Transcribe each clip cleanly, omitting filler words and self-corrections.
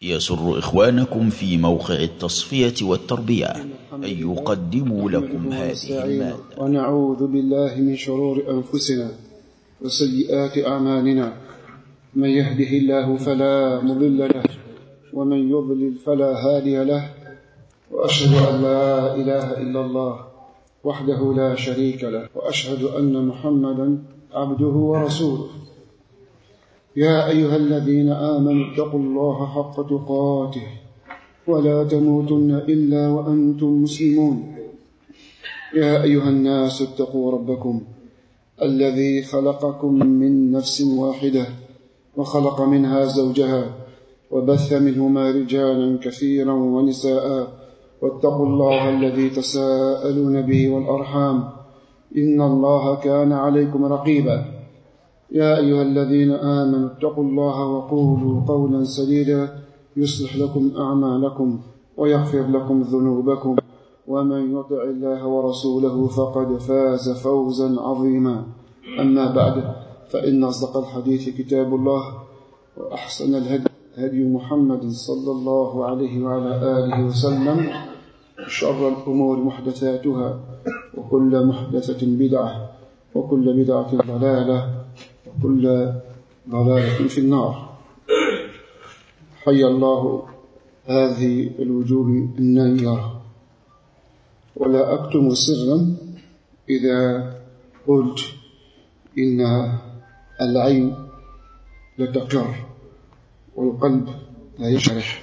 يسر إخوانكم في موقع التصفية والتربية أن يقدموا لكم هذه المادة. ونعوذ بالله من شرور أنفسنا وسيئات أعمالنا، من يهده الله فلا مضل له ومن يضلل فلا هادي له، وأشهد أن لا إله إلا الله وحده لا شريك له، وأشهد أن محمدا عبده ورسوله. يا أيها الذين آمنوا اتقوا الله حق تقاته ولا تموتن إلا وأنتم مسلمون. يا أيها الناس اتقوا ربكم الذي خلقكم من نفس واحدة وخلق منها زوجها وبث منهما رجالا كثيرا ونساء، واتقوا الله الذي تساءلون به والأرحام إن الله كان عليكم رقيبا. يا أيها الذين آمنوا اتقوا الله وقولوا قولا سديدا يصلح لكم أعمالكم ويغفر لكم ذنوبكم، ومن يطع الله ورسوله فقد فاز فوزا عظيما. أما بعد، فإن أصدق الحديث كتاب الله، وأحسن الهدي هدي محمد صلى الله عليه وعلى آله وسلم، وشر الأمور محدثاتها، وكل محدثة بدعة، وكل بدعة ضلالة، وكل ضلالة في النار. حي الله هذه الوجوه النيرة. ولا أكتم سرا إذا قلت إن العين لتقر والقلب لا يشرح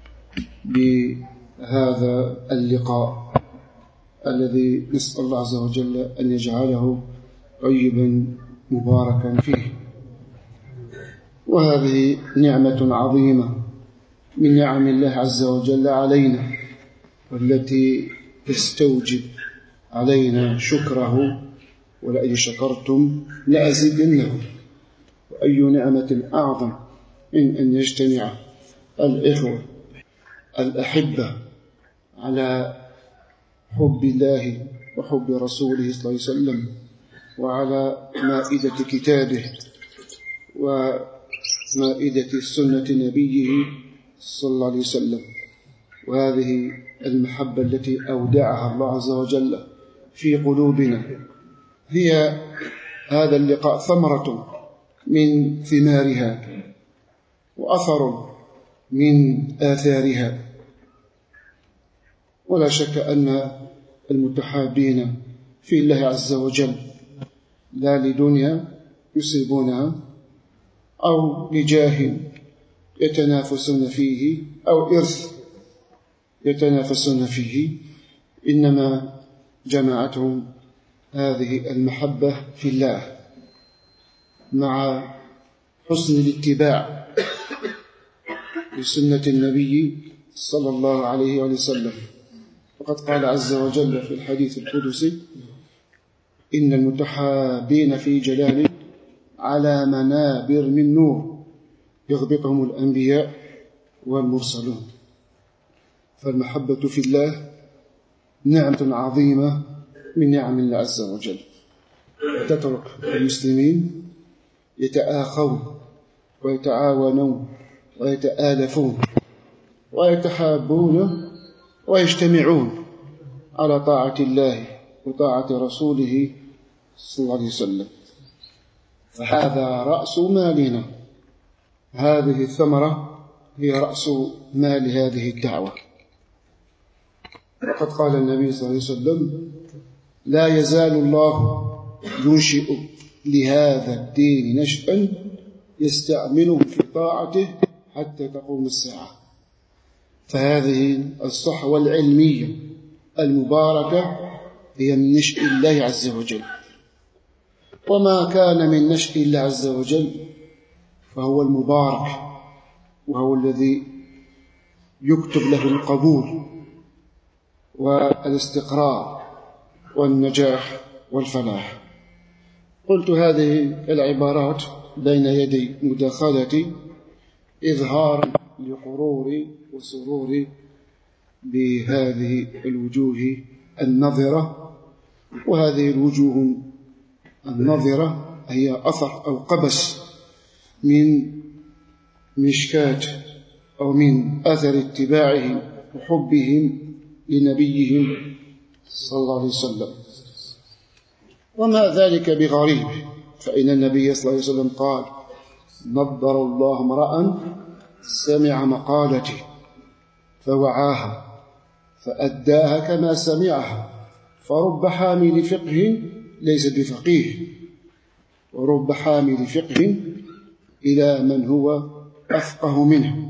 بهذا اللقاء الذي نسأل الله عز وجل أن يجعله طيبا مباركا فيه. وهذه نعمة عظيمة من نعم الله عز وجل علينا، والتي تستوجب علينا شكره، ولئن شكرتم لأزيدنكم. وأي نعمة أعظم من أن يجتمع الإخوة الأحبة على حب الله وحب رسوله صلى الله عليه وسلم، وعلى مائدة كتابه ومائدة سنة نبيه صلى الله عليه وسلم. وهذه المحبة التي أودعها الله عز وجل في قلوبنا هي هذا اللقاء ثمرة من ثمارها وأثر من آثارها. ولا شك أن المتحابين في الله عز وجل لا لدنيا يصيبونها أو لجاه يتنافسون فيه أو إرث يتنافسون فيه، إنما جمعتهم هذه المحبة في الله مع حسن الاتباع لسنة النبي صلى الله عليه وسلم. وقد قال عز وجل في الحديث القدسي: إن المتحابين في جلال على منابر من نور يغبطهم الأنبياء والمرسلون. فالمحبة في الله نعمة عظيمة من نعم الله عز وجل. وتترك المسلمين يتآخون ويتعاونون ويتآلفون ويتحابون ويجتمعون على طاعة الله وطاعة رسوله صلى الله عليه وسلم. فهذا رأس مالنا، هذه الثمرة هي رأس مال هذه الدعوة. وقد قال النبي صلى الله عليه وسلم: لا يزال الله ينشئ لهذا الدين نشأ يستعملهم في طاعته حتى تقوم الساعة. فهذه الصحوة العلمية المباركة هي من نشأ الله عز وجل، وما كان من نشأ الله عز وجل فهو المبارك، وهو الذي يكتب له القبول والاستقرار والنجاح والفلاح. قلت هذه العبارات بين يدي مداخلتي إظهار لقروري وسروري بهذه الوجوه النظرة. وهذه الوجوه النظرة هي أثر أو قبس من مشكاة أو من أثر اتباعهم وحبهم لنبيهم صلى الله عليه وسلم. وما ذلك بغريب، فإن النبي صلى الله عليه وسلم قال: نضر الله امرأ سمع مقالتي فوعاها فأداها كما سمعها، فرب حامل فقه ليس بفقيه، ورب حامل فقه إلى من هو أفقه منه.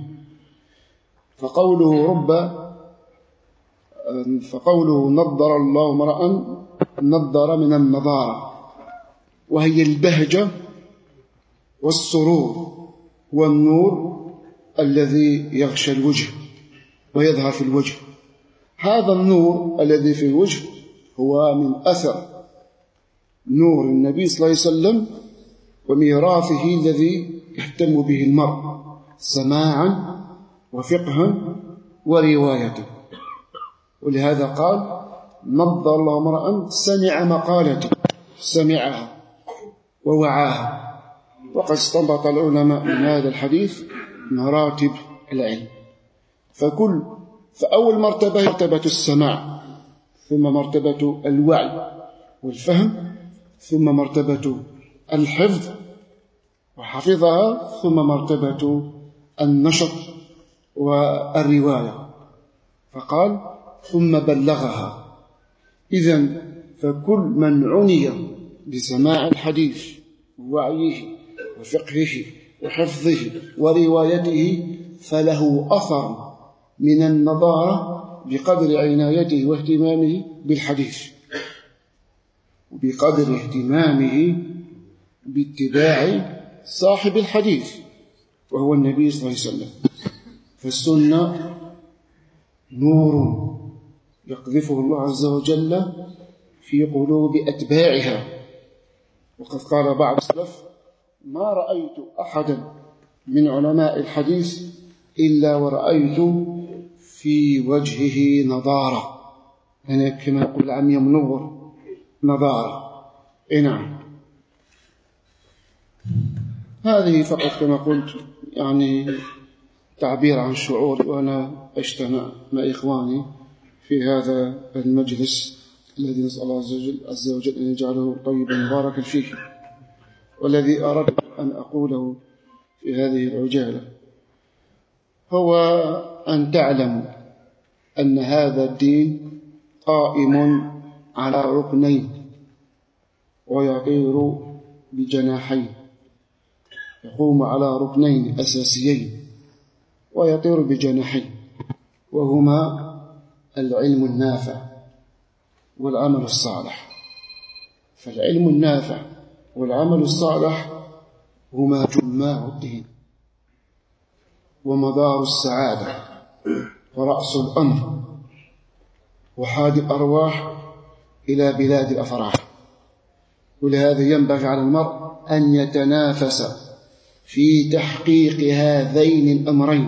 فقوله نضر الله امرأ، نضر من النضارة، وهي البهجة والسرور والنور الذي يغشى الوجه ويظهر في الوجه. هذا النور الذي في الوجه هو من أثر نور النبي صلى الله عليه وسلم وميراثه الذي يهتم به المرء سماعا وفقها ورواية. ولهذا قال: نضر الله امرأ سمع مقالتي، سمعها ووعاها. وقد استنبط العلماء من هذا الحديث مراتب العلم، فأول مرتبة مرتبة السماع، ثم مرتبة الوعي والفهم، ثم مرتبة الحفظ وحفظها، ثم مرتبة النشر والرواية، فقال: ثم بلغها. إذن فكل من عني بسماع الحديث ووعيه وفقهه وحفظه وروايته فله أثر من النضارة بقدر عنايته واهتمامه بالحديث، وبقدر اهتمامه باتباع صاحب الحديث وهو النبي صلى الله عليه وسلم. فالسنة نور يقذفه الله عز وجل في قلوب أتباعها. وقد قال بعض السلف: ما رأيت أحدا من علماء الحديث إلا ورأيت في وجهه نضارة، يعني كما يقول العامية منور، نضارة. نعم، هذه فقط كما قلت يعني تعبير عن شعوري وأنا أجتمع مع إخواني في هذا المجلس الذي نسأل الله عز وجل أن يجعله طيبا مباركا فيه. والذي أردت أن أقوله في هذه العجالة هو أن تعلم أن هذا الدين قائم على ركنين ويطير بجناحين، يقوم على ركنين أساسيين ويطير بجناحين، وهما العلم النافع والعمل الصالح. فالعلم النافع والعمل الصالح هما جماع الدين ومدار السعادة ورأس الأمر وحاد الأرواح إلى بلاد الأفراح. ولهذا ينبغي على المرء أن يتنافس في تحقيق هذين الأمرين،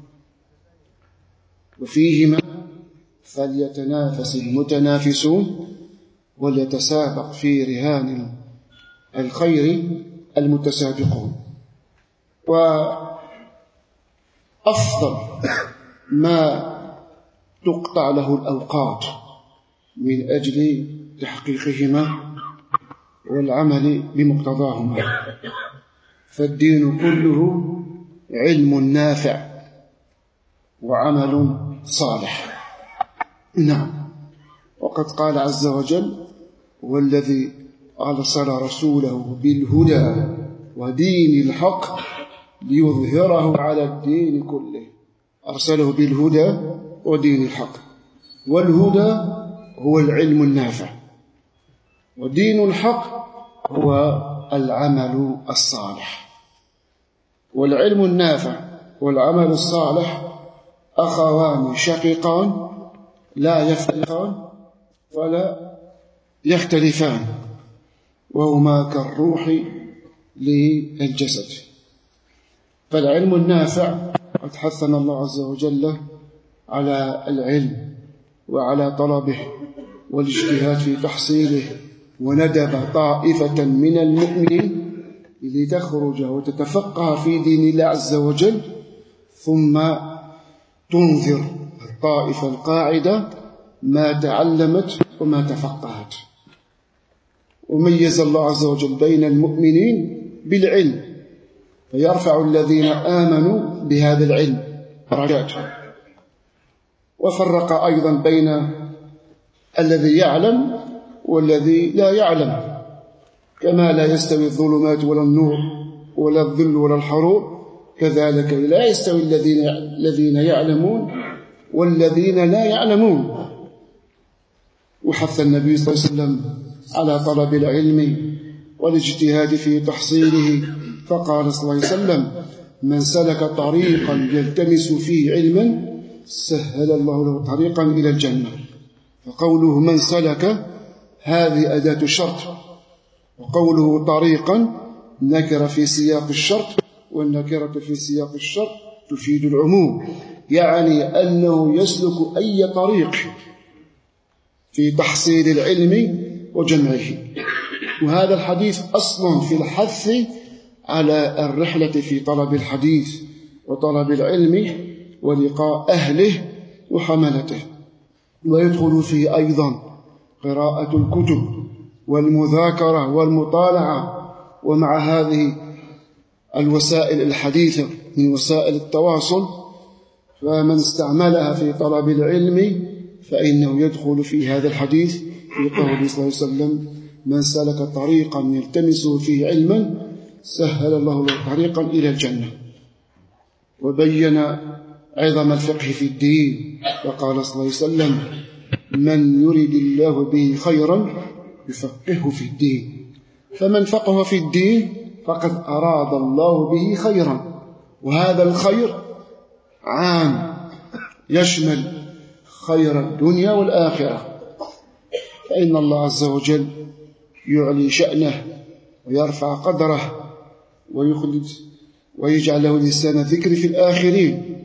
وفيهما فليتنافس المتنافسون وليتسابق في رهان الخير المتسابقون. وأفضل ما تقطع له الأوقات من أجل تحقيقهما والعمل بمقتضاهما. فالدين كله علم نافع وعمل صالح. نعم، وقد قال عز وجل: والذي أرسل رسوله بالهدى ودين الحق ليظهره على الدين كله. أرسله بالهدى ودين الحق، والهدى هو العلم النافع، ودين الحق هو العمل الصالح. والعلم النافع والعمل الصالح أخوان شقيقان لا يفترقان ولا يختلفان، وهما كالروح للجسد. فالعلم النافع قد حثنا الله عز وجل على العلم وعلى طلبه والاجتهاد في تحصيله، وندب طائفة من المؤمنين لتخرج وتتفقه في دين الله عز وجل، ثم تنذر الطائفة القاعدة ما تعلمت وما تفقهت. وميز الله عز وجل بين المؤمنين بالعلم، فيرفع الذين آمنوا بهذا العلم درجات، وفرق أيضا بين الذي يعلم والذي لا يعلم، كما لا يستوي الظلمات ولا النور ولا الظل ولا الحرور، كذلك لا يستوي الذين يعلمون والذين لا يعلمون. وحث النبي صلى الله عليه وسلم على طلب العلم والاجتهاد في تحصيله، فقال صلى الله عليه وسلم: من سلك طريقا يلتمس فيه علما سهل الله له طريقا إلى الجنة. فقوله من سلك هذه أداة شرط، وقوله طريقا نكر في سياق الشرط، والنكرة في سياق الشرط تفيد العموم، يعني أنه يسلك أي طريق في تحصيل العلم وجمعه. وهذا الحديث أصل في الحث على الرحلة في طلب الحديث وطلب العلم ولقاء أهله وحملته. ويدخل فيه أيضا قراءة الكتب والمذاكرة والمطالعة. ومع هذه الوسائل الحديثة من وسائل التواصل، فمن استعملها في طلب العلم فإنه يدخل في هذا الحديث في قوله صلى الله عليه وسلم: من سلك طريقا يلتمس فيه علما سهل الله له طريقا إلى الجنة. وبين عظم الفقه في الدين، وقال صلى الله عليه وسلم: من يريد الله به خيرا يفقهه في الدين. فمن فقه في الدين فقد أراد الله به خيرا، وهذا الخير عام يشمل خير الدنيا والآخرة، فإن الله عز وجل يعلي شأنه ويرفع قدره ويخلد ويجعل له لسان ذكر في الآخرين.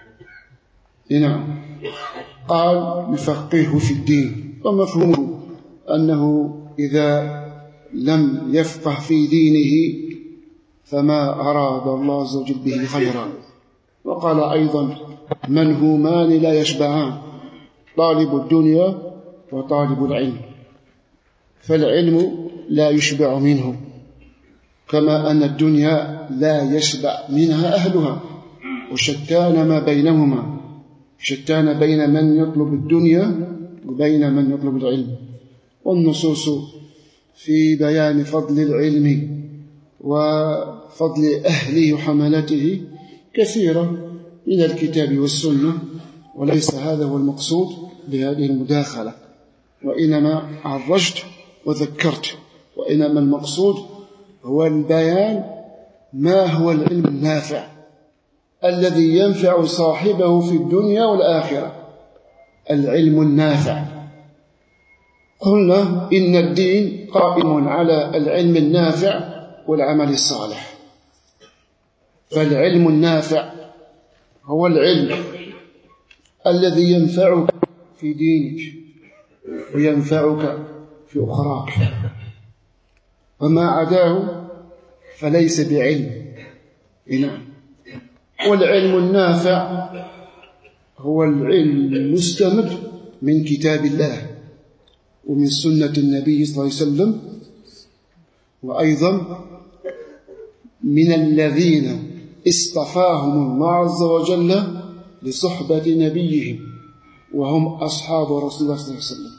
نعم، قال يفقهه في الدين، ومفهومه أنه إذا لم يفقه في دينه فما أراد الله عز وجل به خيرا. وقال أيضا: منهومان لا يشبعان، طالب الدنيا وطالب العلم. فالعلم لا يشبع منه، كما أن الدنيا لا يشبع منها أهلها، وشتان ما بينهما، شتان بين من يطلب الدنيا وبين من يطلب العلم. والنصوص في بيان فضل العلم وفضل أهله وحملته كثيرة من الكتاب والسنة، وليس هذا هو المقصود بهذه المداخلة، وإنما عرجت وذكرت، وإنما المقصود هو البيان ما هو العلم النافع الذي ينفع صاحبه في الدنيا والآخرة. العلم النافع، قلنا إن الدين قائم على العلم النافع والعمل الصالح. فالعلم النافع هو العلم الذي ينفعك في دينك وينفعك في أخراك، وما عداه فليس بعلم. والعلم النافع هو العلم المستمد من كتاب الله ومن سنة النبي صلى الله عليه وسلم، وأيضا من الذين اصطفاهم الله عز وجل لصحبة نبيهم، وهم أصحاب رسول الله صلى الله عليه وسلم.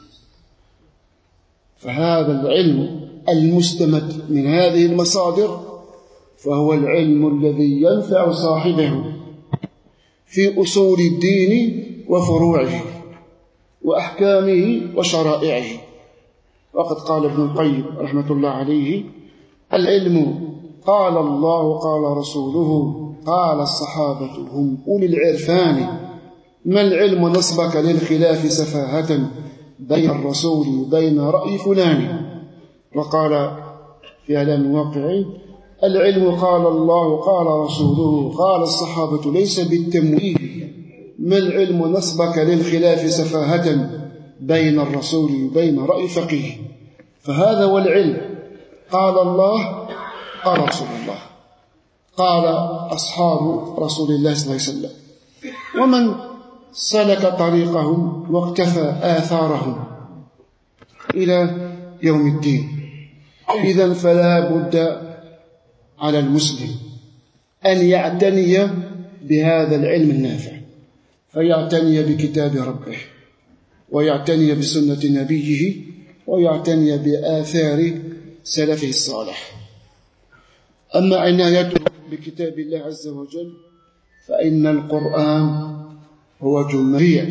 فهذا العلم المستمد من هذه المصادر فهو العلم الذي ينفع صاحبه في أصول الدين وفروعه وأحكامه وشرائعه. وقد قال ابن القيم رحمة الله عليه: العلم قال الله قال رسوله قال الصحابة هم أولي العرفان، ما العلم نصبك للخلاف سفاهة بين الرسول وبين رأي فلان. وقال في إعلام الواقعين: العلم قال الله قال رسوله قال الصحابة ليس بالتمويه، ما العلم نصبك للخلاف سفاهة بين الرسول وبين رأي فقيه. فهذا هو العلم، قال الله قال رسول الله. قال أصحاب رسول الله صلى الله عليه وسلم: ومن سلك طريقهم واقتفى آثارهم إلى يوم الدين. إذن فلا بد على المسلم أن يعتني بهذا العلم النافع، فيعتني بكتاب ربه، ويعتني بسنة نبيه، ويعتني بآثار سلفه الصالح. أما عنايته بكتاب الله عز وجل فإن القرآن هو جمريع،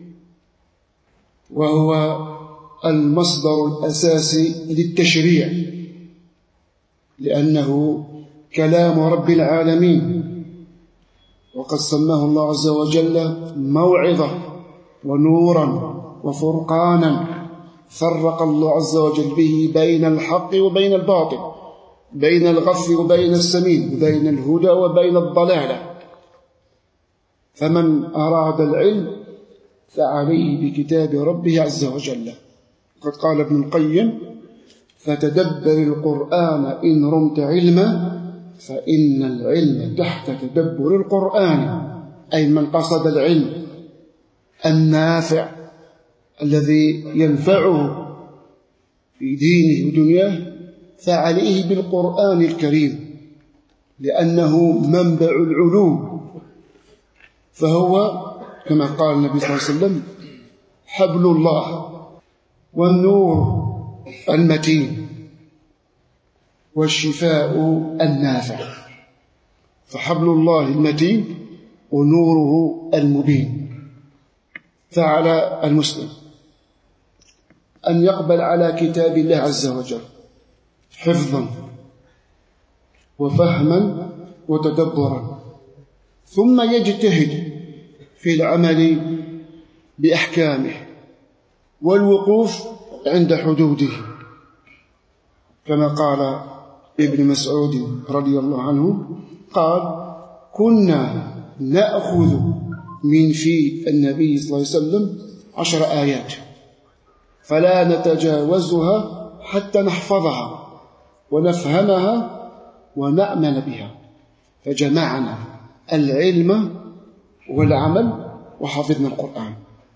وهو المصدر الأساسي للتشريع، لأنه كلام رب العالمين، وقد سماه الله عز وجل موعظة ونورا وفرقانا، فرق الله عز وجل به بين الحق وبين الباطل، بين الغث وبين السمين، وبين الهدى وبين الضلالة. فمن أراد العلم فعليه بكتاب ربه عز وجل. قد قال ابن القيم: فتدبر القرآن إن رمت علما، فإن العلم تحت تدبر القرآن. أي من قصد العلم النافع الذي ينفعه في دينه ودنياه فعليه بالقرآن الكريم، لأنه منبع العلوم، فهو كما قال النبي صلى الله عليه وسلم: حبل الله والنور المتين والشفاء النافع. فحبل الله المتين ونوره المبين. فعلى المسلم أن يقبل على كتاب الله عز وجل حفظا وفهما وتدبرا، ثم يجتهد في العمل بأحكامه والوقوف عند حدوده، كما قال ابن مسعود رضي الله عنه قال: كنا نأخذ من في النبي صلى الله عليه وسلم 10 آيات فلا نتجاوزها حتى نحفظها ونفهمها ونعمل بها، فجمعنا العلم والعمل وحفظنا القرآن.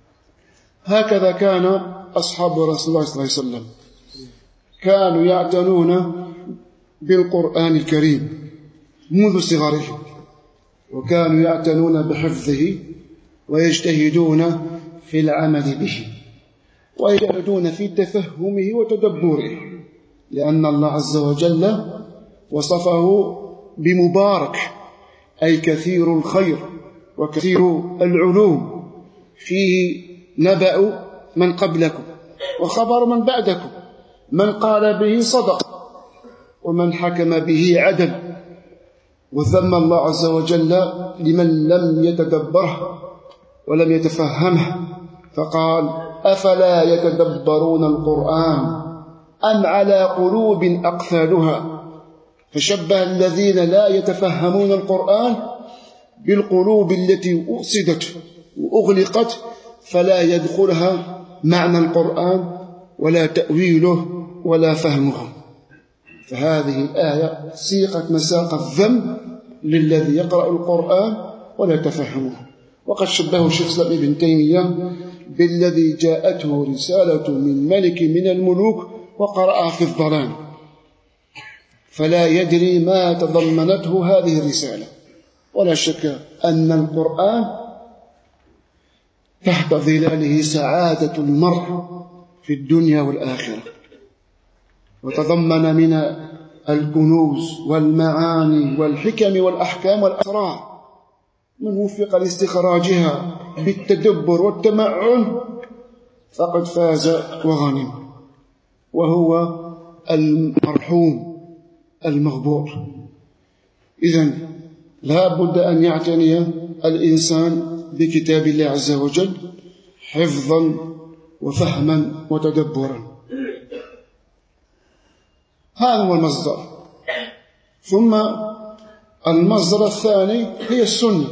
هكذا كان أصحاب رسول الله صلى الله عليه وسلم، كانوا يعتنون بالقرآن الكريم منذ صغرهم، وكانوا يعتنون بحفظه ويجتهدون في العمل به، ويجتهدون في تفهمه وتدبره، لأن الله عز وجل وصفه بمبارك، أي كثير الخير وكثير العلوم، فيه نبأ من قبلكم وخبر من بعدكم، من قال به صدق ومن حكم به عدل. وذم الله عز وجل لمن لم يتدبره ولم يتفهمه، فقال: أفلا يتدبرون القرآن أم على قلوب أقفالها. فشبه الذين لا يتفهمون القرآن بالقلوب التي أفسدت وأغلقت فلا يدخلها معنى القرآن ولا تأويله ولا فهمه. فهذه الآية سيقت مساق الذم للذي يقرأ القرآن ولا تفهمه. وقد شبهه الشيخ الإسلام ابن تيمية بالذي جاءته رسالة من ملك من الملوك وقرأها في الظلام، فلا يدري ما تضمنته هذه الرسالة. ولا شك أن القرآن تحت ظلاله سعادة المرء في الدنيا والآخرة، وتضمن من الكنوز والمعاني والحكم والأحكام والأسرار من وفق لاستخراجها بالتدبر والتمعن فقد فاز وغنم، وهو المرحوم المغبور. إذن لا بد أن يعتني الإنسان بكتاب الله عز وجل حفظا وفهما وتدبرا. هذا هو المصدر. ثم المصدر الثاني هي السنة،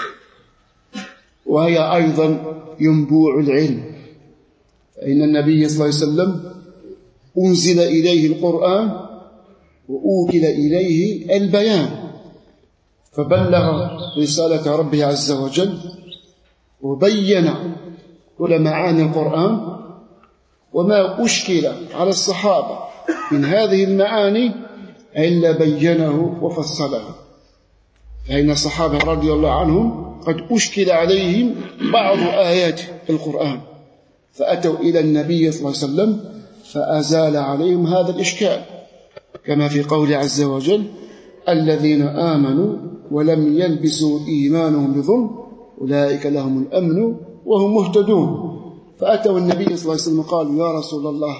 وهي أيضا ينبوع العلم، فإن النبي صلى الله عليه وسلم أنزل إليه القرآن وأوكل إليه البيان، فبلغ رسالة ربه عز وجل وبين كل معاني القرآن، وما أشكل على الصحابة من هذه المعاني إلا بينه وفصله. فإن الصحابة رضي الله عنهم قد أشكل عليهم بعض آيات القرآن، فأتوا إلى النبي صلى الله عليه وسلم فأزال عليهم هذا الإشكال، كما في قول عز وجل: الذين آمنوا ولم يلبسوا إيمانهم بظلم أولئك لهم الأمن وهم مهتدون. فأتوا النبي صلى الله عليه وسلم قالوا: يا رسول الله،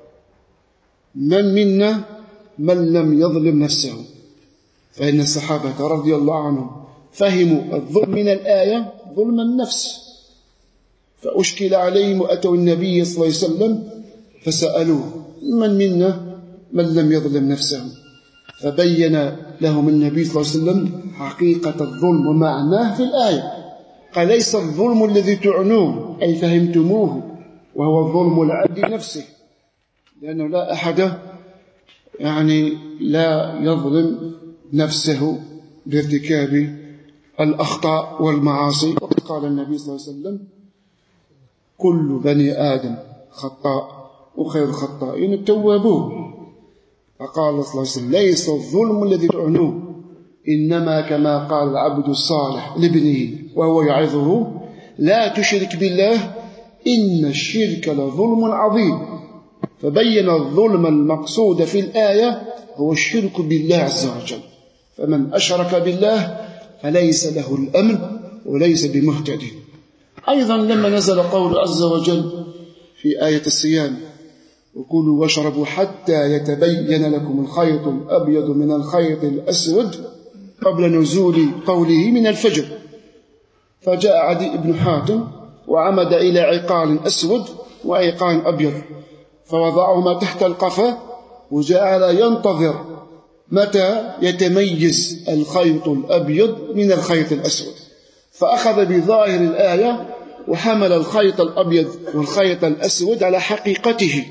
من منا من لم يظلم نفسه؟ فإن الصحابة رضي الله عنهم فهموا الظلم من الآية ظلم النفس، فأشكل عليهم وأتوا النبي صلى الله عليه وسلم فسألوه: من منا من لم يظلم نفسه؟ فبين لهم النبي صلى الله عليه وسلم حقيقة الظلم ومعناه في الآية. قال: ليس الظلم الذي تعنوه أي فهمتموه، وهو ظلم العبد نفسه، لأنه لا أحد لا يظلم نفسه بارتكاب الأخطاء والمعاصي. وقد قال النبي صلى الله عليه وسلم: كل بني آدم خطاء وخير الخطائين التوابون. فقال صلى الله عليه وسلم: ليس الظلم الذي تعنوه، إنما كما قال العبد الصالح لابنه وهو يعظه: لا تشرك بالله إن الشرك لظلم عظيم. فبين الظلم المقصود في الآية هو الشرك بالله عز وجل، فمن أشرك بالله فليس له الأمن وليس بمهتد. أيضا لما نزل قول عز وجل في آية الصيام: وكلوا واشربوا حتى يتبين لكم الخيط الأبيض من الخيط الأسود، قبل نزول قوله من الفجر، فجاء عدي بن حاتم وعمد إلى عقال أسود وعقال أبيض، فوضعهما تحت القفا وجعل ينتظر متى يتميز الخيط الأبيض من الخيط الأسود، فأخذ بظاهر الآية وحمل الخيط الأبيض والخيط الأسود على حقيقته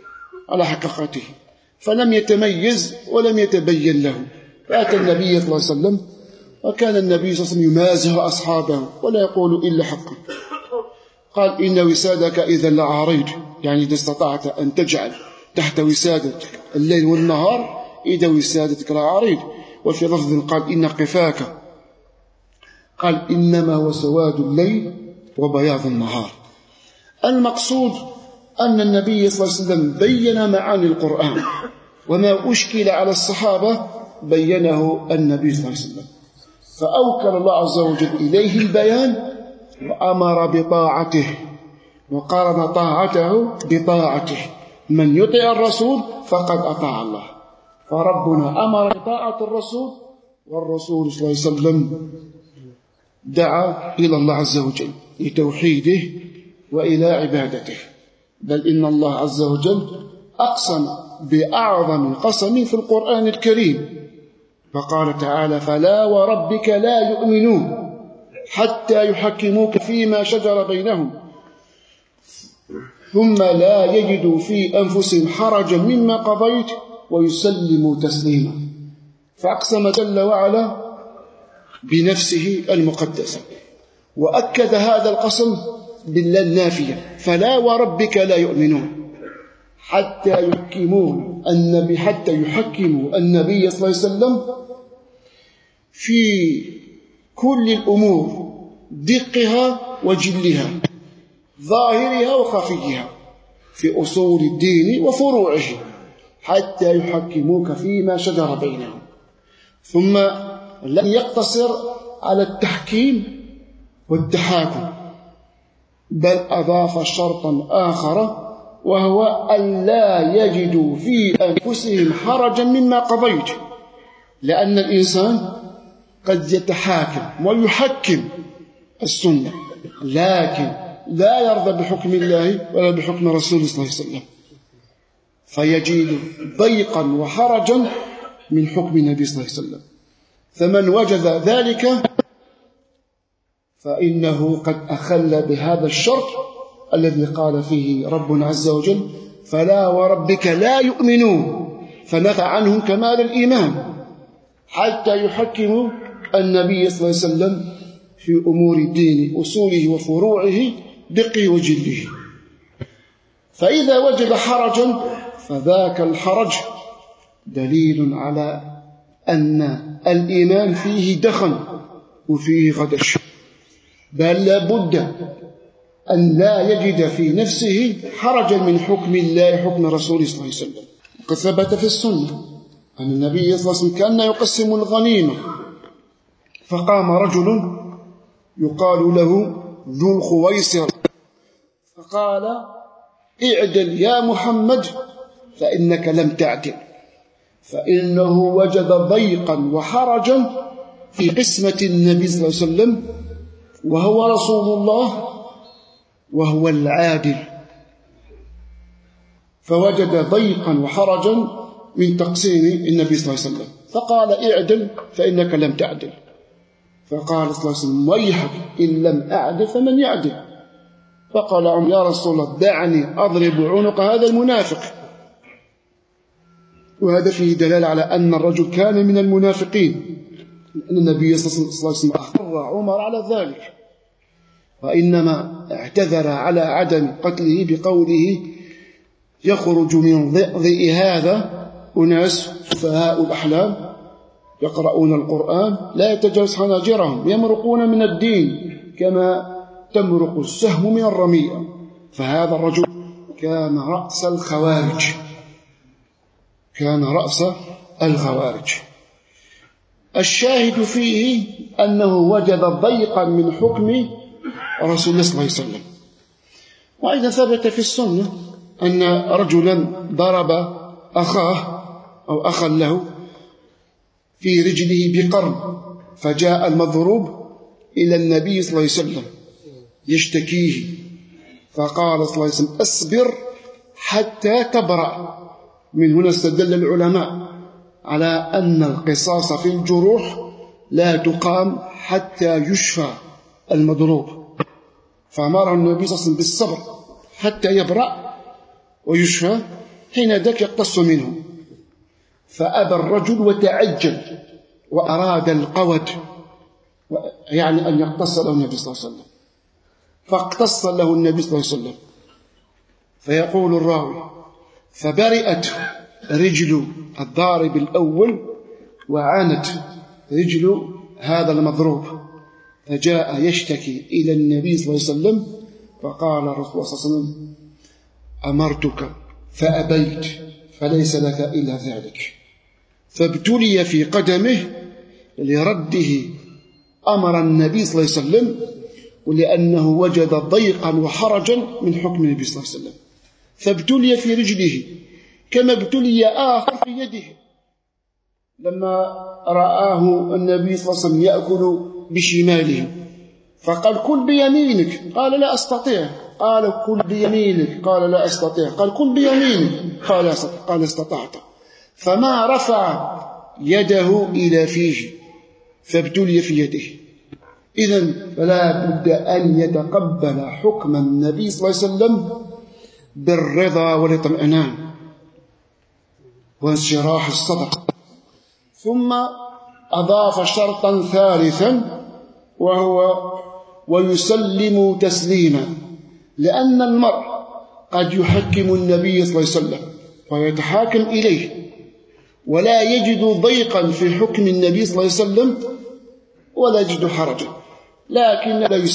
فلم يتميز ولم يتبين له. فأتى النبي صلى الله عليه وسلم، وكان النبي صلى الله عليه وسلم يمازح أصحابه ولا يقول إلا حقا. قال: إن وسادك إذا لعريض، يعني إذا استطعت أن تجعل تحت وسادتك الليل والنهار إذا وسادتك لعريض. وفي لفظ قال: إن قفاك، قال: إنما هو سواد الليل وبياض النهار. المقصود أن النبي صلى الله عليه وسلم بين معاني القرآن، وما أشكل على الصحابة بينه النبي صلى الله عليه وسلم، فأوكل الله عز وجل إليه البيان وأمر بطاعته وقارن طاعته بطاعته. من يطيع الرسول فقد أطاع الله، فربنا أمر بطاعة الرسول، والرسول صلى الله عليه وسلم دعا إلى الله عز وجل لتوحيده وإلى عبادته. بل إن الله عز وجل أقسم بأعظم قسم في القرآن الكريم، فقال تعالى: فلا وربك لا يؤمنون حتى يحكموك فيما شجر بينهم ثم لا يجدوا في أنفسهم حرجا مما قضيت ويسلموا تسليما. فأقسم جل وعلا بنفسه المقدسة، وأكد هذا القسم بالله النافية: فلا وربك لا يؤمنون حتى يحكموا النبي صلى الله عليه وسلم في كل الأمور، دقها وجلها، ظاهرها وخفيها، في أصول الدين وفروعه، حتى يحكموك فيما شجر بينهم. ثم لم يقتصر على التحكيم والتحاكم، بل أضاف شرطا آخر، وهو أن لا يجدوا في أنفسهم حرجا مما قضيت، لأن الإنسان قد يتحاكم ويحكم السنة، لكن لا يرضى بحكم الله ولا بحكم رسوله صلى الله عليه وسلم، فيجد ضيقا وحرجا من حكم النبي صلى الله عليه وسلم. فمن وجد ذلك فإنه قد أخل بهذا الشرط الذي قال فيه ربنا عز وجل: فلا وربك لا يؤمنون، فنفى عنهم كمال الإيمان حتى يحكموا النبي صلى الله عليه وسلم في أمور الدين أصوله وفروعه دقه وجله. فإذا وجد حرجا فذاك الحرج دليل على أن الإيمان فيه دخن وفيه غدش، بل لابد أن لا يجد في نفسه حرجا من حكم الله حكم رسوله صلى الله عليه وسلم. وقد ثبت في السنة أن النبي صلى الله عليه وسلم كان يقسم الغنيمة، فقام رجل يقال له ذو الخويصر فقال: اعدل يا محمد فإنك لم تعدل، فإنه وجد ضيقا وحرجا في قسمة النبي صلى الله عليه وسلم وهو رسول الله وهو العادل، فوجد ضيقا وحرجا من تقسيم النبي صلى الله عليه وسلم فقال: اعدل فإنك لم تعدل. فقال صلى الله عليه وسلم: ويحك إن لم أعدل فمن يعدل؟ فقال: يا رسول الله دعني أضرب عنق هذا المنافق. وهذا فيه دلالة على أن الرجل كان من المنافقين، أن النبي صلى الله عليه وسلم أخبر عمر على ذلك، وإنما اعتذر على عدم قتله بقوله: يخرج من ضئضئ هذا أناس سفهاء الأحلام يقرؤون القرآن لا يتجاوز حناجرهم يمرقون من الدين كما تمرق السهم من الرمية. فهذا الرجل كان رأس الخوارج، كان رأس الخوارج. الشاهد فيه أنه وجد ضيقا من حكم رسول الله صلى الله عليه وسلم. وأيضا ثبت في السنة أن رجلا ضرب أخاه أو أخا له في رجله بقرن، فجاء المضروب إلى النبي صلى الله عليه وسلم يشتكيه، فقال صلى الله عليه وسلم: أصبر حتى تبرأ. من هنا استدل العلماء على أن القصاص في الجروح لا تقام حتى يشفى المضروب، فأمره النبي صلى الله عليه وسلم بالصبر حتى يبرأ ويشفى، حين ذاك يقتص منه. فأبى الرجل وتعجل وأراد القود، يعني أن يقتص له النبي صلى الله عليه وسلم، فاقتص له النبي صلى الله عليه وسلم. فيقول الراوي: فبرئت رجل الضارب الأول وعانت رجل هذا المضروب، فجاء يشتكي إلى النبي صلى الله عليه وسلم، فقال الرسول صلى الله عليه وسلم: أمرتك فأبيت فليس لك إلا ذلك. فابتلي في قدمه لرده أمر النبي صلى الله عليه وسلم، ولأنه وجد ضيقا وحرجا من حكم النبي صلى الله عليه وسلم، فابتلي في رجله كما ابتلي آخر في يده لما رآه النبي صلى الله عليه وسلم يأكل بشماله، فقال: كل بيمينك، قال: لا أستطيع. قال: كل بيمينك، قال: لا أستطيع. قال: كل بيمينك، قال: استطعت. فما رفع يده إلى فيه فابتلي في يده. إذن فلا بد أن يتقبل حكم النبي صلى الله عليه وسلم بالرضا والاطمئنان وانشراح الصدر. ثم أضاف شرطا ثالثا وهو ويسلم تسليما، لأن المرء قد يحكم النبي صلى الله عليه وسلم ويتحاكم إليه ولا يجد ضيقا في حكم النبي صلى الله عليه وسلم ولا يجد حرجا، لكن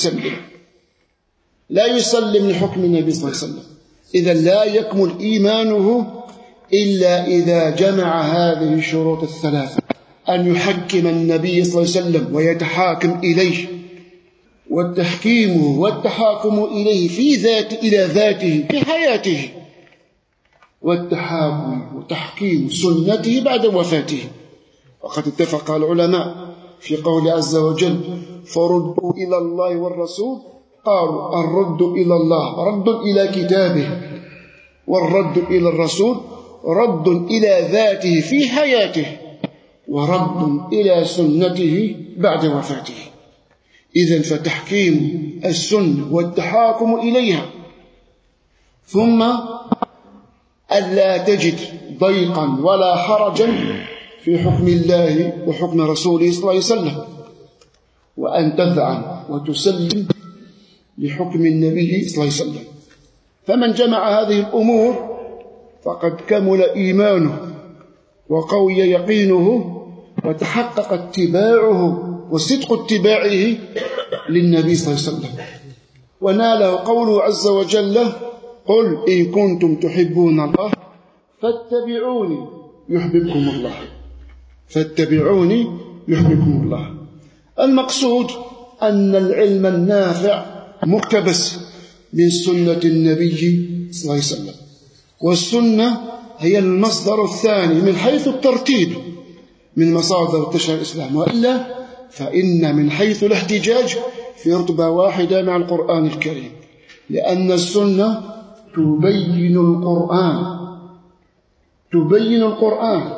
لا يسلم لحكم النبي صلى الله عليه وسلم. إذا لا يكمل إيمانه إلا إذا جمع هذه الشروط الثلاثة: أن يحكم النبي صلى الله عليه وسلم ويتحاكم إليه، والتحكيم والتحاكم إليه إلى ذاته في حياته، والتحاكم وتحكيم سنته بعد وفاته. وقد اتفق العلماء في قول عز وجل: فردوا إلى الله والرسول. قالوا: الرد إلى الله رد إلى كتابه، والرد إلى الرسول رد إلى ذاته في حياته، ورد إلى سنته بعد وفاته. إذن فتحكيم السنة والتحاكم إليها، ثم ألا تجد ضيقا ولا حرجا في حكم الله وحكم رسوله صلى الله عليه وسلم، وأن تذعن وتسلم لحكم النبي صلى الله عليه وسلم. فمن جمع هذه الأمور فقد كمل إيمانه وقوي يقينه وتحقق اتباعه وصدق اتباعه للنبي صلى الله عليه وسلم، وناله قوله عز وجل: قل إن كنتم تحبون الله فاتبعوني يحببكم الله. فاتبعوني يحببكم الله. المقصود أن العلم النافع مقتبس من سنة النبي صلى الله عليه وسلم، والسنة هي المصدر الثاني من حيث الترتيب من مصادر تشريع الإسلام، وإلا فإن من حيث الاحتجاج في رتبة واحدة مع القرآن الكريم، لأن السنة تبين القرآن،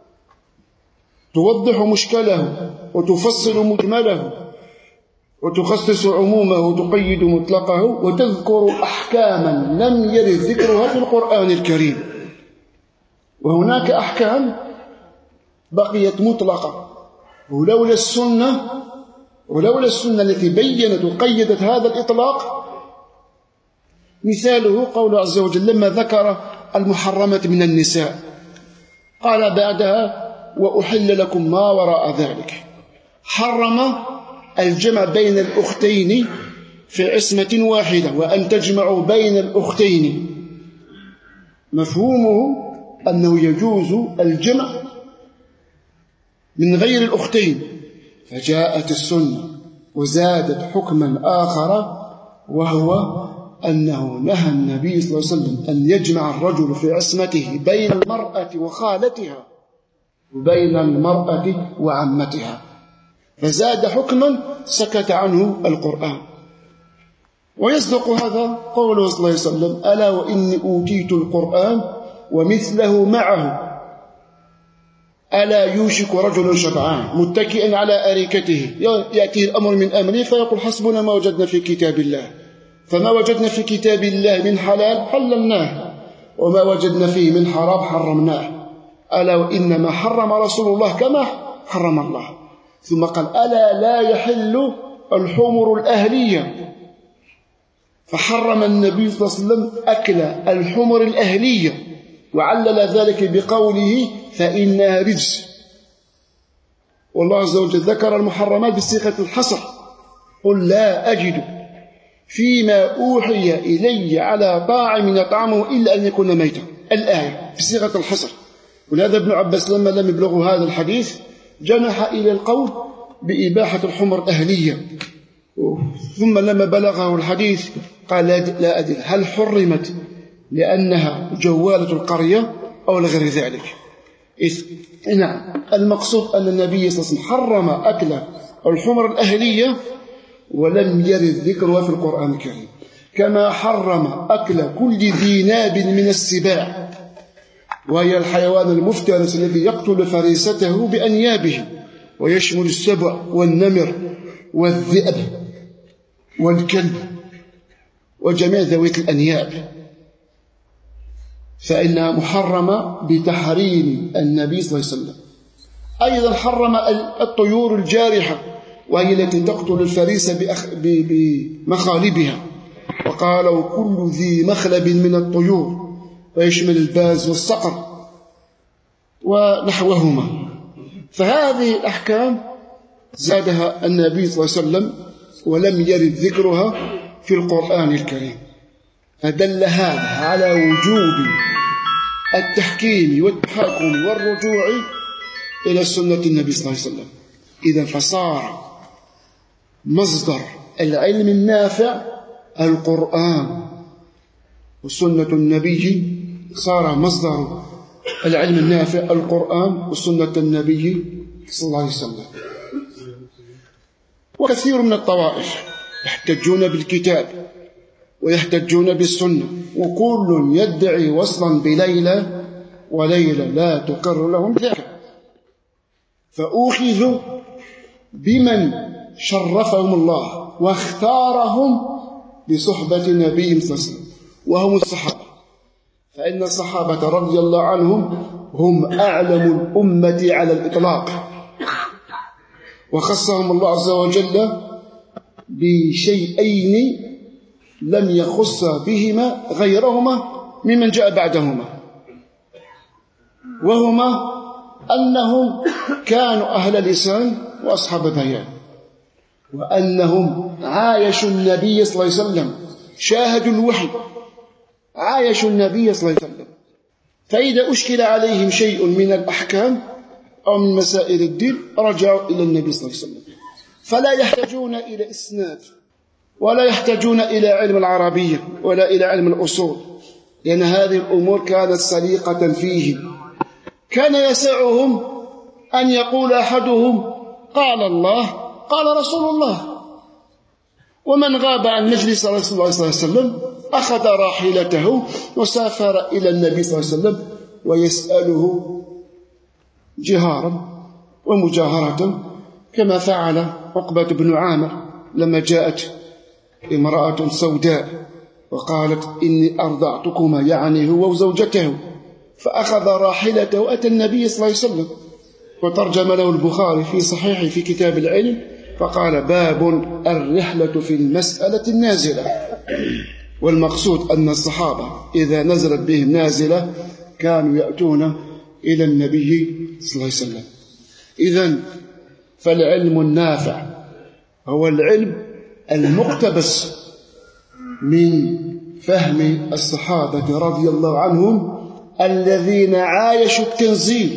توضح مشكله وتفصل مجمله وتخصص عمومه وتقيد مطلقه، وتذكر أحكاما لم يرد ذكرها في القرآن الكريم. وهناك أحكام بقيت مطلقة، ولولا السنة التي بينت وقيدت هذا الإطلاق. مثاله قول عز وجل لما ذكر المحرمات من النساء قال بعدها: وأحل لكم ما وراء ذلك. حرم الجمع بين الأختين في عصمة واحدة، وأن تجمعوا بين الأختين مفهومه أنه يجوز الجمع من غير الأختين، فجاءت السنة وزادت حكما آخر، وهو أنه نهى النبي صلى الله عليه وسلم أن يجمع الرجل في عصمته بين المرأة وخالتها وبين المرأة وعمتها، فزاد حكما سكت عنه القرآن. ويصدق هذا قوله صلى الله عليه وسلم: ألا وإني أوتيت القرآن ومثله معه ألا يوشك رجل شبعان متكئا على أريكته يأتيه الأمر من أمره فيقول: حسبنا ما وجدنا في كتاب الله، فما وجدنا في كتاب الله من حلال حللناه، وما وجدنا فيه من حرام حرمناه. ألا وإنما حرم رسول الله كما حرم الله. ثم قال: ألا لا يحل الحمر الأهلية، فحرم النبي صلى الله عليه وسلم أكل الحمر الأهلية، وعلل ذلك بقوله: فإنها رجس. والله عز وجل ذكر المحرمات بصيغة الحصر: قل لا أجد فيما أوحي إلي على طاعم يطعمه إلا أن يكون ميتا. الآية بصيغة الحصر. ولهذا ابن عباس لما لم يبلغه هذا الحديث جنح إلى القول بإباحة الحمر الأهلية، ثم لما بلغه الحديث قال: لا أدري هل حرمت لأنها جوالة القرية أو لغير ذلك. نعم، المقصود أن النبي صلى الله عليه وسلم حرم أكل الحمر الأهلية ولم يرد ذكرها في القرآن الكريم، كما حرم أكل كل ذي ناب من السباع، وهي الحيوان المفترس الذي يقتل فريسته بأنيابه، ويشمل السبع والنمر والذئب والكلب وجميع ذوي الأنياب، فإنها محرمة بتحريم النبي صلى الله عليه وسلم. أيضا حرم الطيور الجارحة، وهي التي تقتل الفريسة بمخالبها، وقال: وكل ذي مخلب من الطيور، ويشمل الباز والصقر ونحوهما. فهذه الأحكام زادها النبي صلى الله عليه وسلم ولم يرد ذكرها في القرآن الكريم، فدل هذا على وجوب التحكيم والتحاكم والرجوع إلى سنة النبي صلى الله عليه وسلم. إذا فصار مصدر العلم النافع القرآن، وسنة النبي صار مصدر العلم النافع القرآن وسنة النبي صلى الله عليه وسلم. وكثير من الطوائف يحتجون بالكتاب ويحتجون بالسنة، وكل يدعي وصلا بليلى وليلى لا تقر لهم ذلك، فأخذوا بمن شرفهم الله واختارهم بصحبة نبيهم صلى الله عليه وسلم، وهم الصحابة. فإن الصحابة رضي الله عنهم هم أعلم الأمة على الإطلاق، وخصهم الله عز وجل بشيئين لم يخص بهما غيرهما ممن جاء بعدهما، وهما أنهم كانوا أهل لسان وأصحاب بيان، وأنهم عايشوا النبي صلى الله عليه وسلم، شاهدوا الوحي، عايشوا النبي صلى الله عليه وسلم. فإذا أشكل عليهم شيء من الأحكام أو من مسائل الدين رجعوا إلى النبي صلى الله عليه وسلم، فلا يحتاجون إلى إسناد ولا يحتاجون إلى علم العربية ولا إلى علم الأصول، لأن هذه الأمور كانت سليقة فيهم. كان يسعهم أن يقول أحدهم قال الله قال رسول الله، ومن غاب عن مجلس رسول الله صلى الله عليه وسلم أخذ راحلته وسافر إلى النبي صلى الله عليه وسلم ويسأله جهارا ومجاهرة، كما فعل عقبة بن عامر لما جاءت امرأة سوداء وقالت إني أرضعتكما، يعني هو وزوجته، فأخذ راحلته أتى النبي صلى الله عليه وسلم، وترجم له البخاري في صحيحه في كتاب العلم فقال باب الرحلة في المسألة النازلة. والمقصود أن الصحابة إذا نزلت بهم نازلة كانوا يأتون إلى النبي صلى الله عليه وسلم. إذن فالعلم النافع هو العلم المقتبس من فهم الصحابة رضي الله عنهم الذين عايشوا التنزيل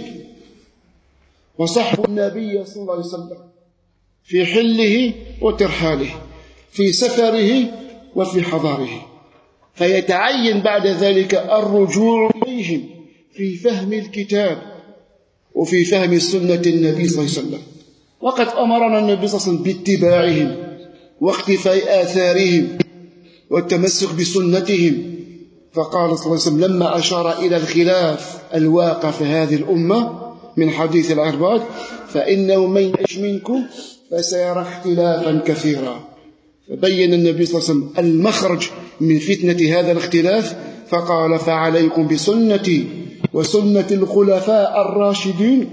وصحبوا النبي صلى الله عليه وسلم في حله وترحاله، في سفره وفي حضاره، فيتعين بعد ذلك الرجوع إليهم في فهم الكتاب وفي فهم سنة النبي صلى الله عليه وسلم. وقد أمرنا النبي صلى الله عليه وسلم باتباعهم واقتفاء آثارهم والتمسك بسنتهم، فقال صلى الله عليه وسلم لما أشار إلى الخلاف الواقع في هذه الأمة من حديث العرباض فإنه من يعش منكم فسيرى اختلافا كثيرا، فبين النبي صلى الله عليه وسلم المخرج من فتنة هذا الاختلاف فقال فعليكم بسنتي وسنة الخلفاء الراشدين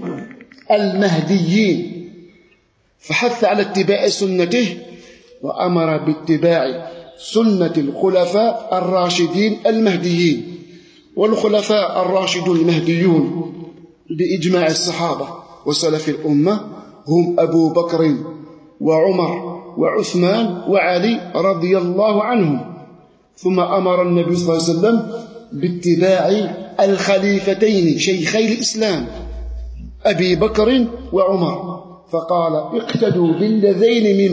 المهديين، فحث على اتباع سنته وأمر باتباع سنة الخلفاء الراشدين المهديين. والخلفاء الراشدون المهديون بإجماع الصحابة وسلف الأمة هم أبو بكر وعمر وعثمان وعلي رضي الله عنهم. ثم أمر النبي صلى الله عليه وسلم باتباع الخليفتين شيخي الإسلام أبي بكر وعمر، فقال اقتدوا بالذين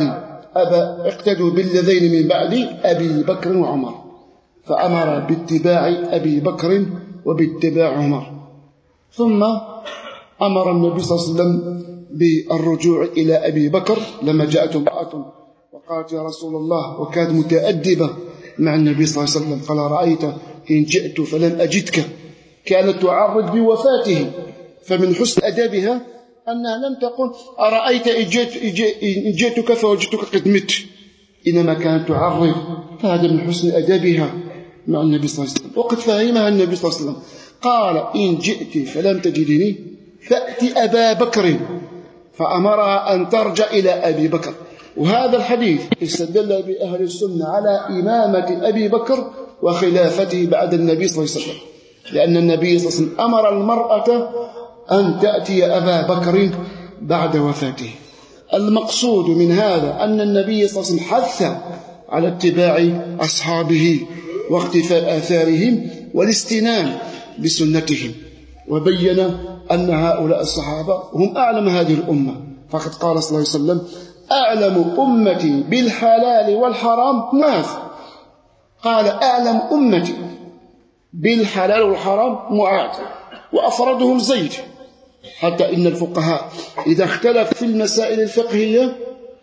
من بعد أبي بكر وعمر، فأمر باتباع أبي بكر وباتباع عمر. ثم أمر النبي صلى الله عليه وسلم بالرجوع إلى أبي بكر لما جاءت امرأة وقالت يا رسول الله، وكانت متأدبة مع النبي صلى الله عليه وسلم، قال رأيت إن جئت فلم أجدك، كانت تعرض بوفاته، فمن حسن أدبها أنها لم تقل أرأيت إن جئتك فوجدتك قد مت، إنما كانت تعرض، فهذا من حسن أدبها مع النبي صلى الله عليه وسلم. وقد فهمها النبي صلى الله عليه وسلم، قال إن جئت فلم تجدني فأتي أبا بكر، فأمرها أن ترجع إلى أبي بكر. وهذا الحديث استدل بأهل السنة على إمامة أبي بكر وخلافته بعد النبي صلى الله عليه وسلم، لأن النبي صلى الله عليه وسلم أمر المرأة أن تأتي أبا بكر بعد وفاته. المقصود من هذا أن النبي صلى الله عليه وسلم حث على اتباع أصحابه واقتفاء آثارهم والاستنان بسنتهم، وبين أن هؤلاء الصحابة هم أعلم هذه الأمة، فقد قال صلى الله عليه وسلم أعلم أمتي بالحلال والحرام معاذ، قال أعلم أمتي بالحلال والحرام معاذ، وأفردهم زيد، حتى إن الفقهاء إذا اختلف في المسائل الفقهية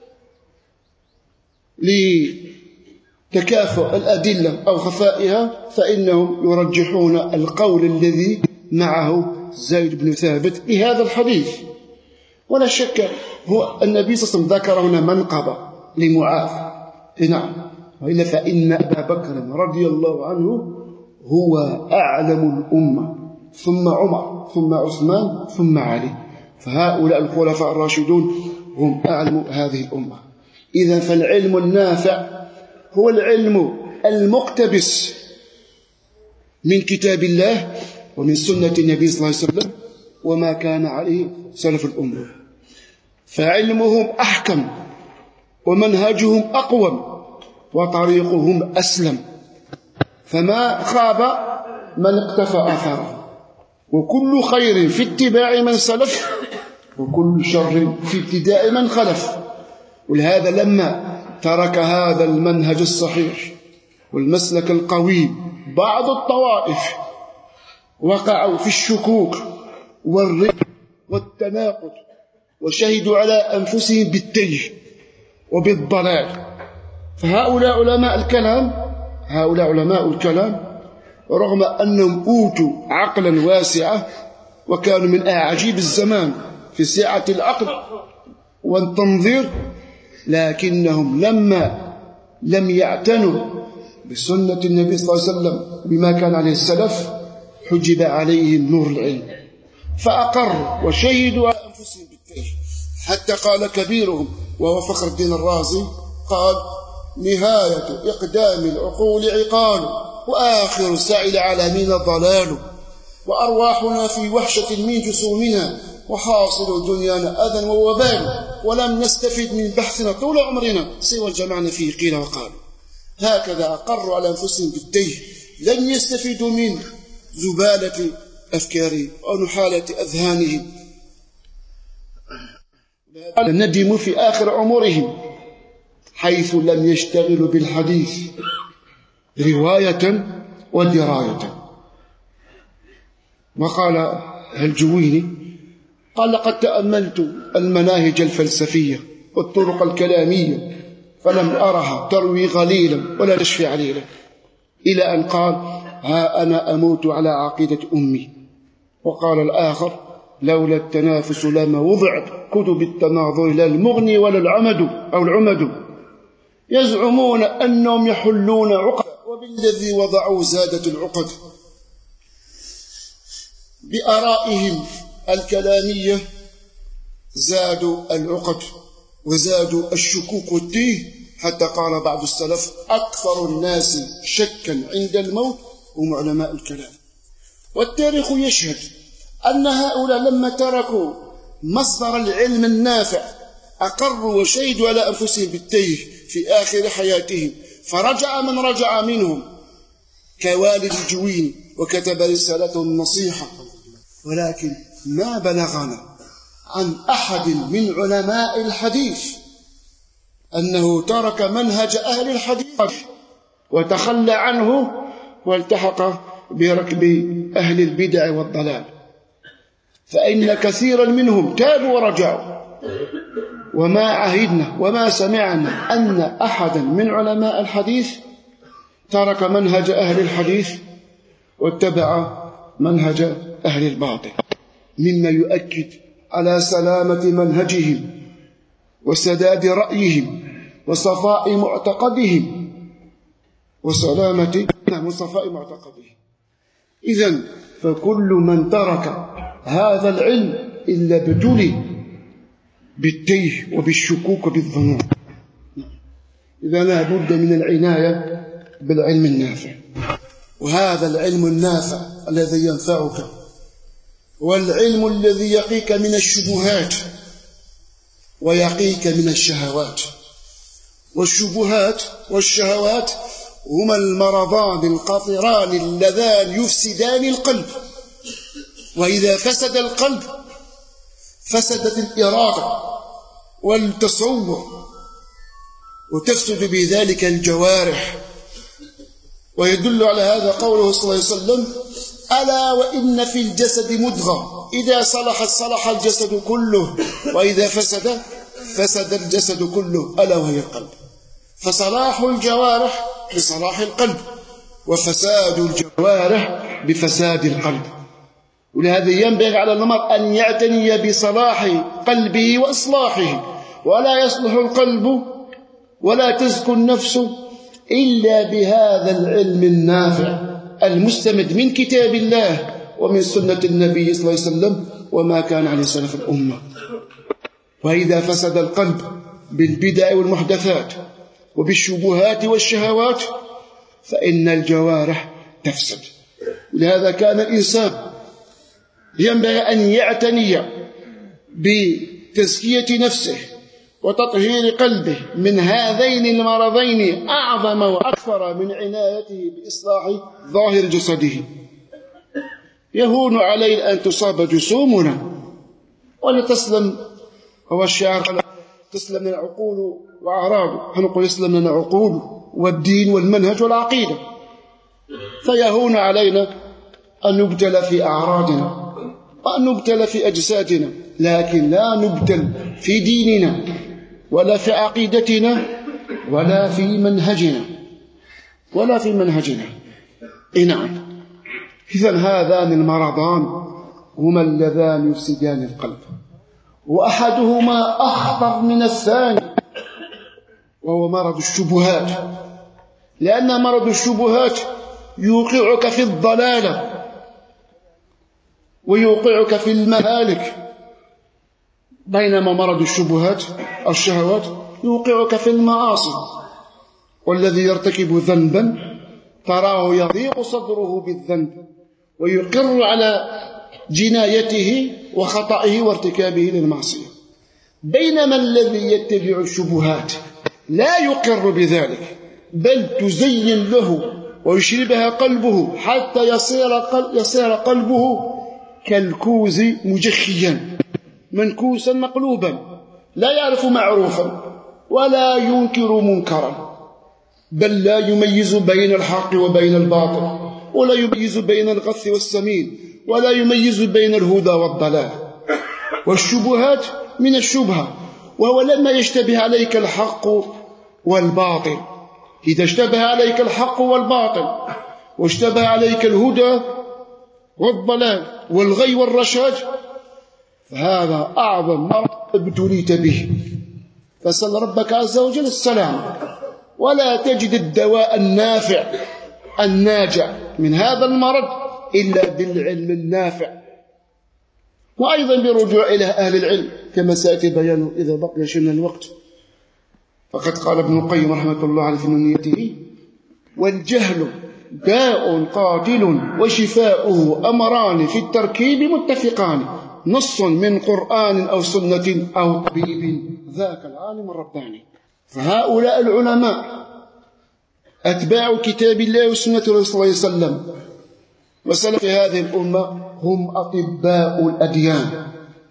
لتكافؤ الأدلة أو خفائها فإنهم يرجحون القول الذي معه زيد بن ثابت بهذا الحديث. ولا شك هو النبي صلى الله عليه وسلم ذكر هنا منقبة لمعاذ، نعم، وإلا فإن أبا بكر رضي الله عنه هو أعلم الأمة، ثم عمر ثم عثمان ثم علي، فهؤلاء الخلفاء الراشدون هم أعلم هذه الأمة. إذن فالعلم النافع هو العلم المقتبس من كتاب الله ومن سنة النبي صلى الله عليه وسلم وما كان عليه سلف الأمة، فعلمهم أحكم ومنهجهم أقوم وطريقهم أسلم، فما خاب من اقتفى أثره، وكل خير في اتباع من سلف وكل شر في ابتداء من خلف. ولهذا لما ترك هذا المنهج الصحيح والمسلك القوي بعض الطوائف وقعوا في الشكوك والريب والتناقض وشهدوا على أنفسهم بالتيه وبالضلال. فهؤلاء علماء الكلام رغم أنهم أوتوا عقلا واسعا وكانوا من أعاجيب الزمان في سعة العقل والتنظير، لكنهم لما لم يعتنوا بسنة النبي صلى الله عليه وسلم بما كان عليه السلف حجب عليهم نور العلم، فأقروا وشهدوا على أنفسهم بالتيه. حتى قال كبيرهم وهو فخر الدين الرازي قال: نهاية إقدام العقول عقال، وآخر سعي العالمين ضلال، وأرواحنا في وحشة من جسومنا، وحاصل دنيانا أذى ووبال، ولم نستفد من بحثنا طول عمرنا سوى الجمعنا فيه قيل وقال. هكذا أقروا على أنفسهم بالتيه، لن يستفيدوا من زبالة أفكارهم أو نحالة أذهانهم، ندموا في آخر عمرهم حيث لم يشتغلوا بالحديث رواية ودراية. وقال الجويني قال: لقد تأملت المناهج الفلسفية والطرق الكلامية فلم أرها تروي غليلا ولا تشفي عليلا، إلى أن قال: ها أنا أموت على عقيدة أمي. وقال الآخر: لولا التنافس لما وضعت كتب التناظر لا المغني ولا العمد. يزعمون أنهم يحلون عقد، وبالذي وضعوا زادة العقد. بآرائهم الكلامية زادوا العقد وزادوا الشكوك والتيه، حتى قال بعض السلف: أكثر الناس شكا عند الموت هم علماء الكلام. والتاريخ يشهد أن هؤلاء لما تركوا مصدر العلم النافع أقروا وشهدوا على أنفسهم بالتيه في آخر حياتهم، فرجع من رجع منهم كوالد الجويني وكتب رسالته النصيحة. ولكن ما بلغنا عن أحد من علماء الحديث أنه ترك منهج أهل الحديث وتخلى عنه والتحق بركب أهل البدع والضلال، فإن كثيرا منهم تابوا ورجعوا. وما عهدنا وما سمعنا أن أحدا من علماء الحديث ترك منهج أهل الحديث واتبع منهج أهل الباطل، مما يؤكد على سلامة منهجهم وسداد رأيهم وصفاء معتقدهم وصفاء معتقدهم. إذن فكل من ترك هذا العلم إلا ابتلي بالتيه وبالشكوك وبالظنون. إذا لا بد من العناية بالعلم النافع، وهذا العلم النافع الذي ينفعك والعلم الذي يقيك من الشبهات ويقيك من الشهوات. والشبهات والشهوات هما المرضان القاطران اللذان يفسدان القلب، وإذا فسد القلب فسدت الإرادة والتصور، وتفسد بذلك الجوارح. ويدل على هذا قوله صلى الله عليه وسلم: ألا وإن في الجسد مضغة إذا صلحت صلح الجسد كله، وإذا فسد الجسد كله، ألا وهي القلب. فصلاح الجوارح بصلاح القلب، وفساد الجوارح بفساد القلب. ولهذا ينبغي على المرء أن يعتني بصلاح قلبه وإصلاحه، ولا يصلح القلب ولا تزكو النفس إلا بهذا العلم النافع المستمد من كتاب الله ومن سنة النبي صلى الله عليه وسلم وما كان عليه سلف الأمة. وإذا فسد القلب بالبدع والمحدثات وبالشبهات والشهوات فإن الجوارح تفسد. ولهذا كان الإنسان ينبغي أن يعتني بتزكية نفسه وتطهير قلبه من هذين المرضين أعظم وأكثر من عنايته بإصلاح ظاهر جسده. يهون علينا أن تصاب جسومنا ولتسلم، هو الشعر تسلم لنا العقول وأعراض، هنقول يسلم لنا العقول والدين والمنهج والعقيدة. فيهون علينا أن نبتل في أعراضنا وأن نبتل في أجسادنا، لكن لا نبتل في ديننا ولا في عقيدتنا ولا في منهجنا. نعم. إذن هذان المرضان هما اللذان يفسدان القلب، وأحدهما أخطر من الثاني وهو مرض الشبهات، لأن مرض الشبهات يوقعك في الضلالة ويوقعك في المهالك، بينما مرض الشبهات الشهوات يوقعك في المعاصي. والذي يرتكب ذنبا تراه يضيق صدره بالذنب ويقر على جنايته وخطئه وارتكابه للمعصية، بينما الذي يتبع الشبهات لا يقر بذلك، بل تزين له ويشربها قلبه حتى يصير قلبه كالكوز مجخيا منكوسا مقلوبا، لا يعرف معروفا ولا ينكر منكرا، بل لا يميز بين الحق وبين الباطل، ولا يميز بين الغث والسمين، ولا يميز بين الهدى والضلال. والشبهات من الشبهة، وهو لما يشتبه عليك الحق والباطل. إذا اشتبه عليك الحق والباطل واشتبه عليك الهدى والضلال والغي والرشاد فهذا أعظم مرض ابتليت به، فسل ربك عز وجل السلام. ولا تجد الدواء النافع الناجع من هذا المرض إلا بالعلم النافع، وأيضا برجوع إلى أهل العلم كما سيأتي بيانه إذا بقي شيء من الوقت. فقد قال ابن القيم رحمة الله عليه في نونيته: والجهل داء قاتل وشفاؤه أمران في التركيب متفقان، نص من قرآن أو سنة أو طبيب ذاك العالم الرباني. فهؤلاء العلماء أتباع كتاب الله وسنة رسول الله صلى الله عليه وسلم وسلف هذه الأمة هم أطباء الأديان،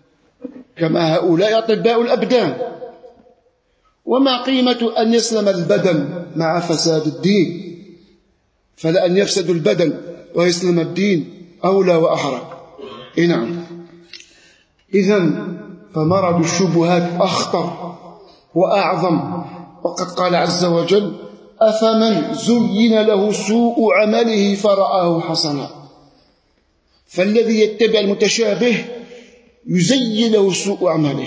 كما هؤلاء أطباء الأبدان. وما قيمة أن يسلم البدن مع فساد الدين؟ فلأن يفسد البدن ويسلم الدين أولى وأحرى. نعم. إذن فمرض الشبهات أخطر وأعظم. وقد قال عز وجل: أفمن زين له سوء عمله فرآه حسنا. فالذي يتبع المتشابه يزين له سوء عمله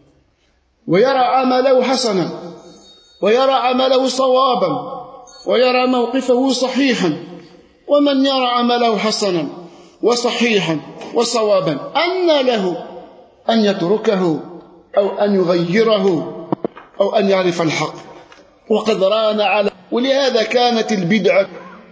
ويرى عمله حسنا ويرى عمله صوابا ويرى موقفه صحيحا. ومن يرى عمله حسنا وصحيحا وصوابا أن له أن يتركه أو أن يغيره أو أن يعرف الحق. وقد ران على، ولهذا كانت البدعة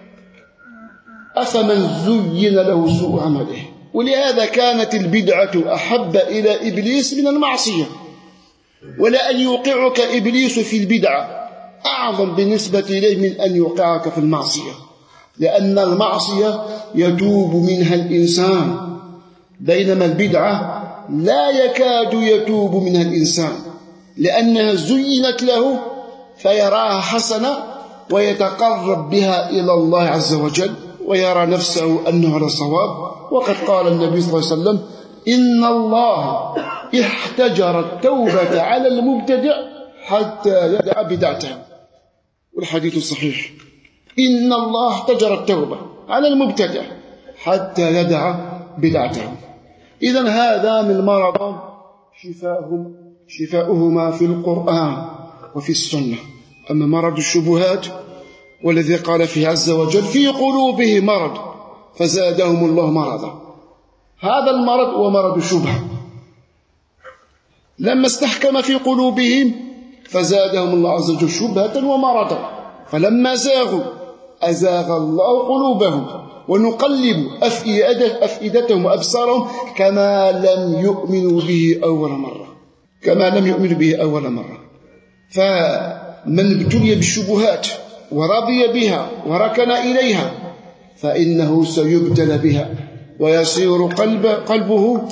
أفمن زين له سوء عمله، ولهذا كانت البدعة أحب إلى إبليس من المعصية. ولأن يوقعك إبليس في البدعة أعظم بالنسبة إليه من أن يوقعك في المعصية، لأن المعصية يتوب منها الإنسان، بينما البدعة لا يكاد يتوب منها الإنسان، لأنها زينت له فيراها حسنة ويتقرب بها إلى الله عز وجل ويرى نفسه أنه على الصواب. وقد قال النبي صلى الله عليه وسلم: إن الله احتجر التوبة على المبتدع حتى يدع بدعته. والحديث صحيح: إن الله احتجر التوبة على المبتدع حتى يدع بدعته. إذن هذان المرضان شفاؤهما في القرآن وفي السنة. أما مرض الشبهات والذي قال فيه عز وجل: في قلوبه مرض فزادهم الله مرضا، هذا المرض هو مرض الشبهة. لما استحكم في قلوبهم فزادهم الله عز وجل شبهة ومرضا، فلما زاغوا أزاغ الله قلوبهم، ونقلب أفئدتهم وأبصارهم كما لم يؤمنوا به أول مرة. فمن ابتلي بالشبهات ورضي بها وركن إليها فإنه سيبتلى بها ويصير قلبه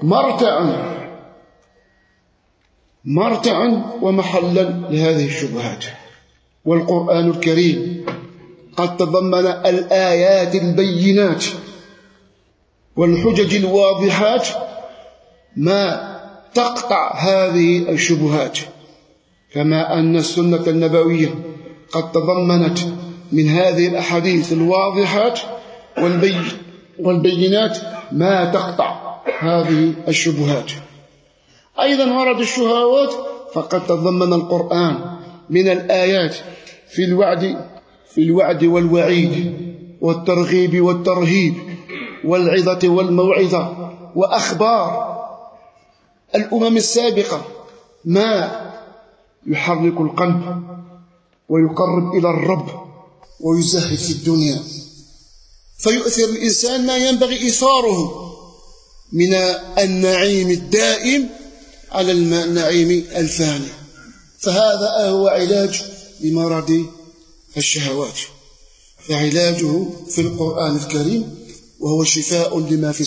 مرتعا ومحلا لهذه الشبهات. والقرآن الكريم قد تضمن الآيات البينات والحجج الواضحات ما تقطع هذه الشبهات، كما أن السنة النبوية قد تضمنت من هذه الأحاديث الواضحات والبينات ما تقطع هذه الشبهات. أيضا ورد الشهوات فقد تضمن القرآن من الآيات في الوعد والوعيد والترغيب والترهيب والعظة والموعظة وأخبار الأمم السابقة ما يحرك القلب ويقرب إلى الرب ويزهد في الدنيا، فيؤثر الإنسان ما ينبغي إيثاره من النعيم الدائم على النعيم الفاني. فهذا هو علاج لمرض الشهوات، فعلاجه في القرآن الكريم، وهو شفاء لما في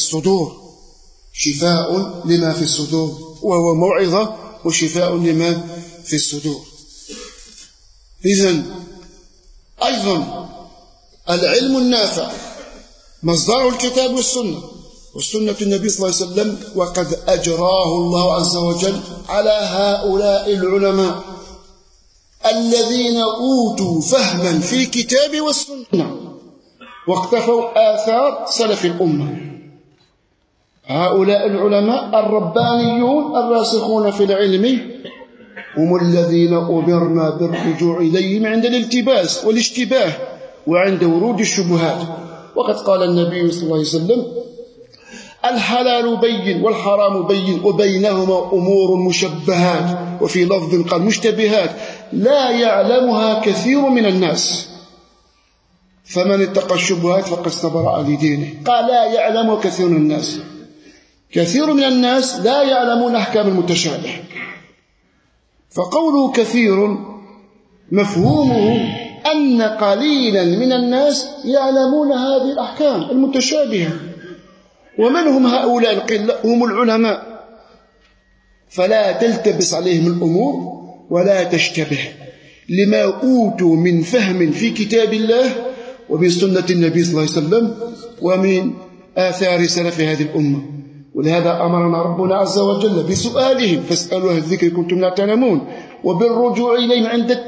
الصدور، وهو موعظة وشفاء لما في الصدور. إذن أيضا العلم النافع مصدر الكتاب والسنة النبي صلى الله عليه وسلم، وقد أجراه الله عز وجل على هؤلاء العلماء الذين أوتوا فهما في الكتاب والسنة واقتفوا آثار سلف الأمة. هؤلاء العلماء الربانيون الراسخون في العلم هم الذين أمرنا بالرجوع إليهم عند الالتباس والاشتباه وعند ورود الشبهات. وقد قال النبي صلى الله عليه وسلم: الحلال بين والحرام بين وبينهما أمور مشبهات، وفي لفظ قال مشتبهات لا يعلمها كثير من الناس، فمن اتقى الشبهات فقد استبرأ لدينه. قال لا يعلمها كثير من الناس. كثير من الناس لا يعلمون أحكام المتشابه، فقوله كثير مفهومه أن قليلا من الناس يعلمون هذه الأحكام المتشابهة. ومن هم هؤلاء القلة؟ هم العلماء. فلا تلتبس عليهم الأمور ولا تشتبه، لما أوتوا من فهم في كتاب الله ومن سنة النبي صلى الله عليه وسلم ومن آثار سلف هذه الأمة. ولهذا أمرنا ربنا عز وجل بسؤالهم: فاسألوا أهل الذكر كنتم لا تعلمون، وبالرجوع إليهم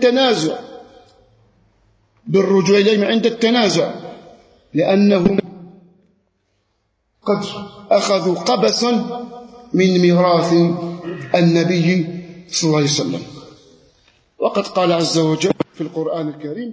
عند التنازع، لأنهم قد أخذوا قبسا من ميراث النبي صلى الله عليه وسلم. وقد قال عز وجل في القرآن الكريم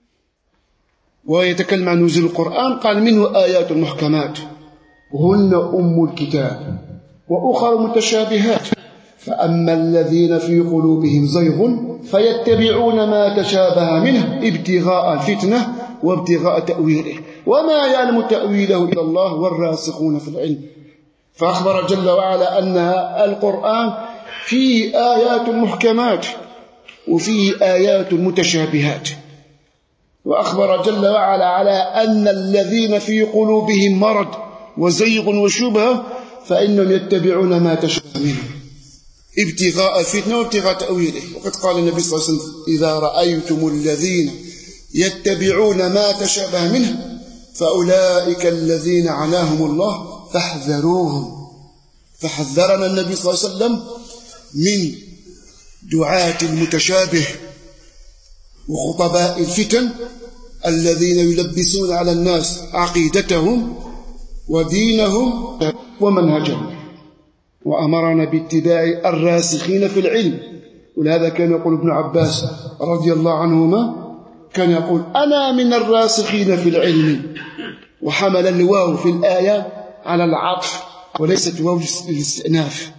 ويتكلم عن نزول القرآن، قال: منه آيات محكمات هن أم الكتاب وأخر متشابهات، فأما الذين في قلوبهم زيغ فيتبعون ما تشابه منه ابتغاء الفتنة وابتغاء تأويله وما يعلم تأويله إلا الله والراسخون في العلم. فأخبر جل وعلا أن القرآن فيه آيات محكمات وفيه آيات متشابهات، وأخبر جل وعلا على أن الذين في قلوبهم مرض وزيغ وشبهة فإنهم يتبعون ما تشابه منه ابتغاء الفتنة وابتغاء تأويله. وقد قال النبي صلى الله عليه وسلم: إذا رأيتم الذين يتبعون ما تشابه منه فأولئك الذين عناهم الله فاحذروهم. فحذرنا النبي صلى الله عليه وسلم من دعاة المتشابه وخطباء الفتن الذين يلبسون على الناس عقيدتهم ودينهم ومنهجهم، وأمرنا باتباع الراسخين في العلم. ولهذا كان يقول ابن عباس رضي الله عنهما، كان يقول: أنا من الراسخين في العلم، وحمل الواو في الآية على العطف وليست واو الاستئناف،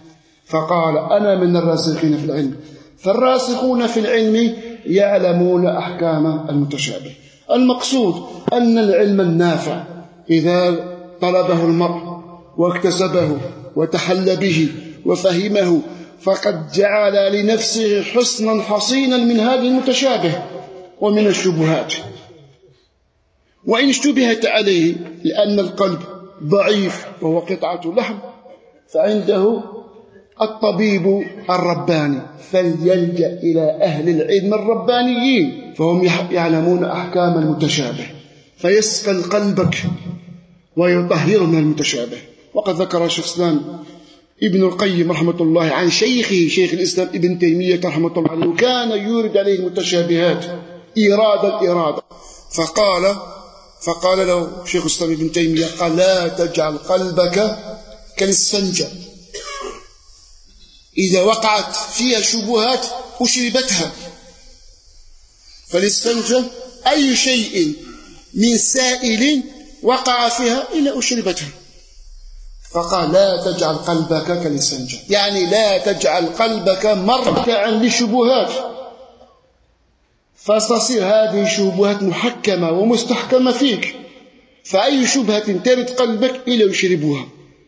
فقال أنا من الراسخين في العلم. فالراسخون في العلم يعلمون أحكام المتشابه. المقصود أن العلم النافع إذا طلبه المرء واكتسبه وتحلى به وفهمه فقد جعل لنفسه حصنا حصينا من هذه المتشابه ومن الشبهات. وإن اشتبهت عليه لأن القلب ضعيف وهو قطعة لحم فعنده الطبيب الرباني فليلجأ إلى أهل العلم الربانيين فهم يعلمون أحكام المتشابه فيسقل قلبك ويطهر من المتشابه. وقد ذكر شيخ الإسلام ابن القيم رحمة الله عن شيخه شيخ الإسلام ابن تيمية رحمة الله عليه وكان يورد عليه المتشابهات إرادة فقال له شيخ الإسلام ابن تيمية قال لا تجعل قلبك كالإسفنجة إذا وقعت فيها شبهات أشربتها. فالإسفنجة أي شيء من سائل وقع فيها إلا أشربتها. فقال لا تجعل قلبك كالإسفنجة يعني لا تجعل قلبك مرتعا للشبهات فتصير هذه الشبهات محكمة ومستحكمة فيك فأي شبهة ترد قلبك إلا يشربها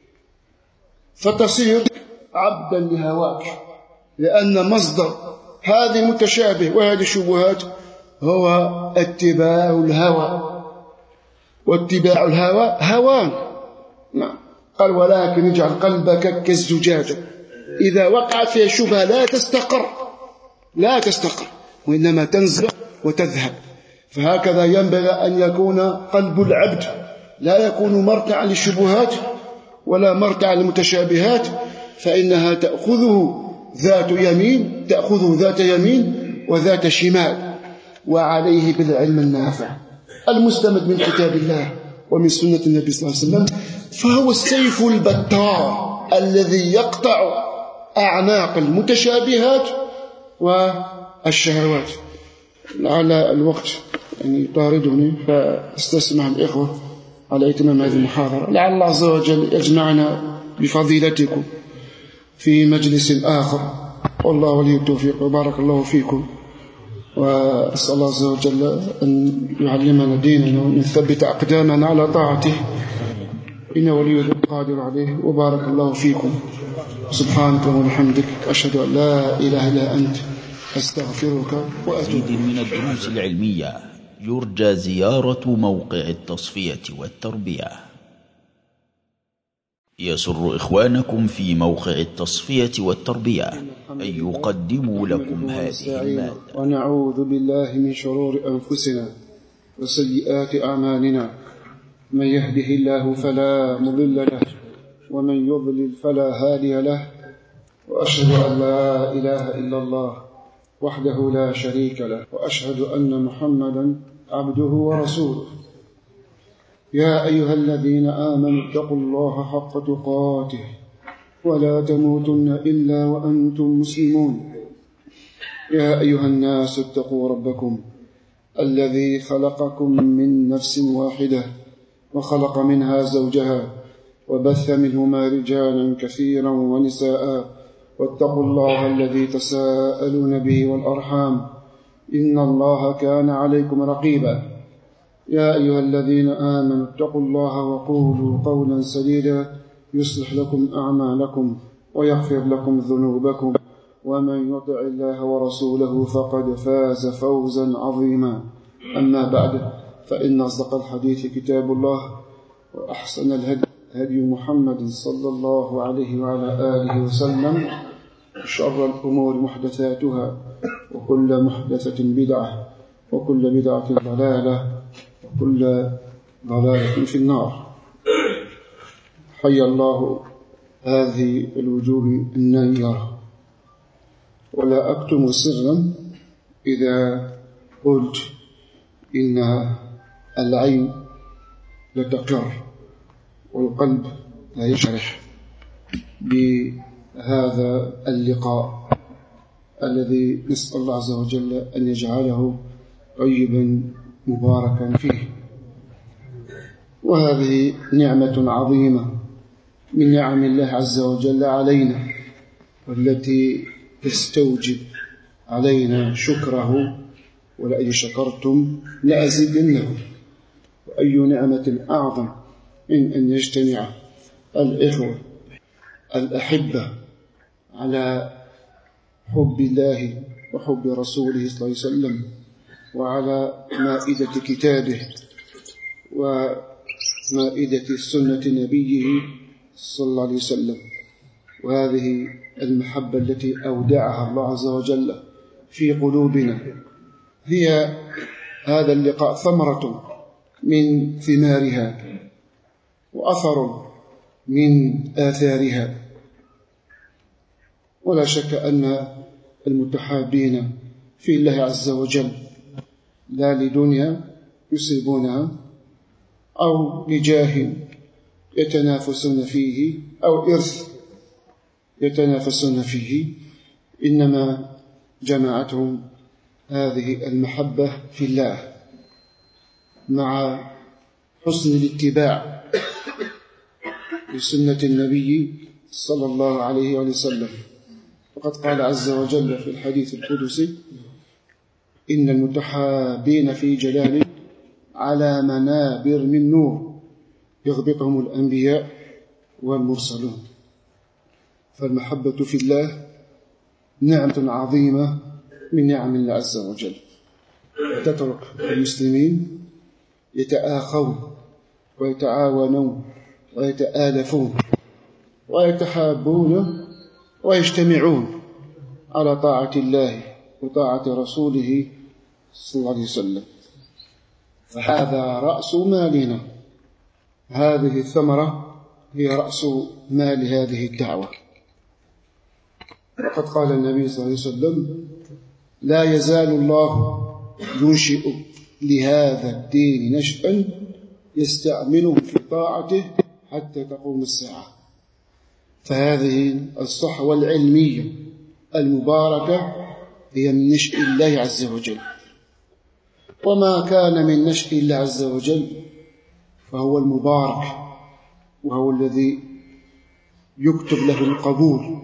فتصير عبدا لهواك لأن مصدر هذه المتشابه وهذه الشبهات هو اتباع الهوى واتباع الهوى هوان. نعم قال ولكن اجعل قلبك كالزجاجة إذا وقع فيها شبهة لا تستقر وإنما تنزل وتذهب. فهكذا ينبغي أن يكون قلب العبد لا يكون مرتعا للشبهات ولا مرتعا للمتشابهات فإنها تأخذه ذات يمين وذات شمال. وعليه بالعلم النافع المستمد من كتاب الله ومن سنة النبي صلى الله عليه وسلم فهو السيف البتار الذي يقطع أعناق المتشابهات والشهوات. على الوقت يطاردني فاستسمح الإخوة على إتمام هذه المحاضرة لعل الله عز وجل يجمعنا بفضيلتكم في مجلس آخر والله ولي التوفيق وبارك الله فيكم. وأسأل الله عز وجل أن يعلمنا ديننا وأن يثبت أقدامنا على طاعته إنه ولي القادر عليه. وبارك الله فيكم. سبحانك وبحمدك أشهد أن لا إله إلا أنت أستغفرك وأتوب. من الدروس العلمية يرجى زيارة موقع التصفية والتربية. يسر إخوانكم في موقع التصفية والتربية أن يقدموا لكم هذه المادة. ونعوذ بالله من شرور أنفسنا وسيئات أعمالنا من يهده الله فلا مضل له ومن يضلل فلا هادي له وأشهد أن لا إله إلا الله وحده لا شريك له وأشهد أن محمدا عبده ورسوله. يا أيها الذين آمنوا اتقوا الله حق تقاته ولا تموتن إلا وأنتم مسلمون. يا أيها الناس اتقوا ربكم الذي خلقكم من نفس واحدة وخلق منها زوجها وبث منهما رجالا كثيرا ونساء واتقوا الله الذي تساءلون به والأرحام إن الله كان عليكم رقيبا. يا أيها الذين آمنوا اتقوا الله وقولوا قولا سديدا يصلح لكم أعمالكم ويغفر لكم ذنوبكم ومن يطع الله ورسوله فقد فاز فوزا عظيما. أما بعد فإن أصدق الحديث كتاب الله وأحسن الهدي هدي محمد صلى الله عليه وعلى آله وسلم شر الأمور محدثاتها وكل محدثة بدعة وكل بدعة ضلالة وكل ضلالة في النار. حي الله هذه الوجوه النيرة. ولا أكتم سرا إذا قلت إن العين لتقر والقلب لا يشرح بهذا اللقاء الذي نسأل الله عز وجل أن يجعله طيبا مباركا فيه. وهذه نعمة عظيمة من نعم الله عز وجل علينا والتي تستوجب علينا شكره، ولئن شكرتم لأزيدنكم. وأي نعمة أعظم من أن يجتمع الإخوة الأحبة على حب الله وحب رسوله صلى الله عليه وسلم، وعلى مائدة كتابه ومائدة سنة نبيه صلى الله عليه وسلم. وهذه المحبة التي أودعها الله عز وجل في قلوبنا هي هذا اللقاء ثمرة من ثمارها وأثر من آثارها. ولا شك أن المتحابين في الله عز وجل لا لدنيا يصيبونها أو لجاه يتنافسون فيه أو إرث يتنافسون فيه، إنما جمعتهم هذه المحبة في الله مع حسن الاتباع لسنة النبي صلى الله عليه وسلم. وقد قال عز وجل في الحديث القدسي: إن المتحابين في جلال على منابر من نور يغبطهم الأنبياء والمرسلون. فالمحبة في الله نعمة عظيمة من نعم الله عز وجل، تترك المسلمين يتآخون ويتعاونون ويتآلفون ويتحابون ويجتمعون على طاعة الله وطاعة رسوله صلى الله عليه وسلم. فهذا رأس مالنا، هذه الثمرة هي رأس مال هذه الدعوة. وقد قال النبي صلى الله عليه وسلم: لا يزال الله ينشئ لهذا الدين نشأ يستعمله في طاعته حتى تقوم الساعة. فهذه الصحوة العلمية المباركة هي من نشأ الله عز وجل، وما كان من نشأ الله عز وجل فهو المبارك، وهو الذي يكتب له القبول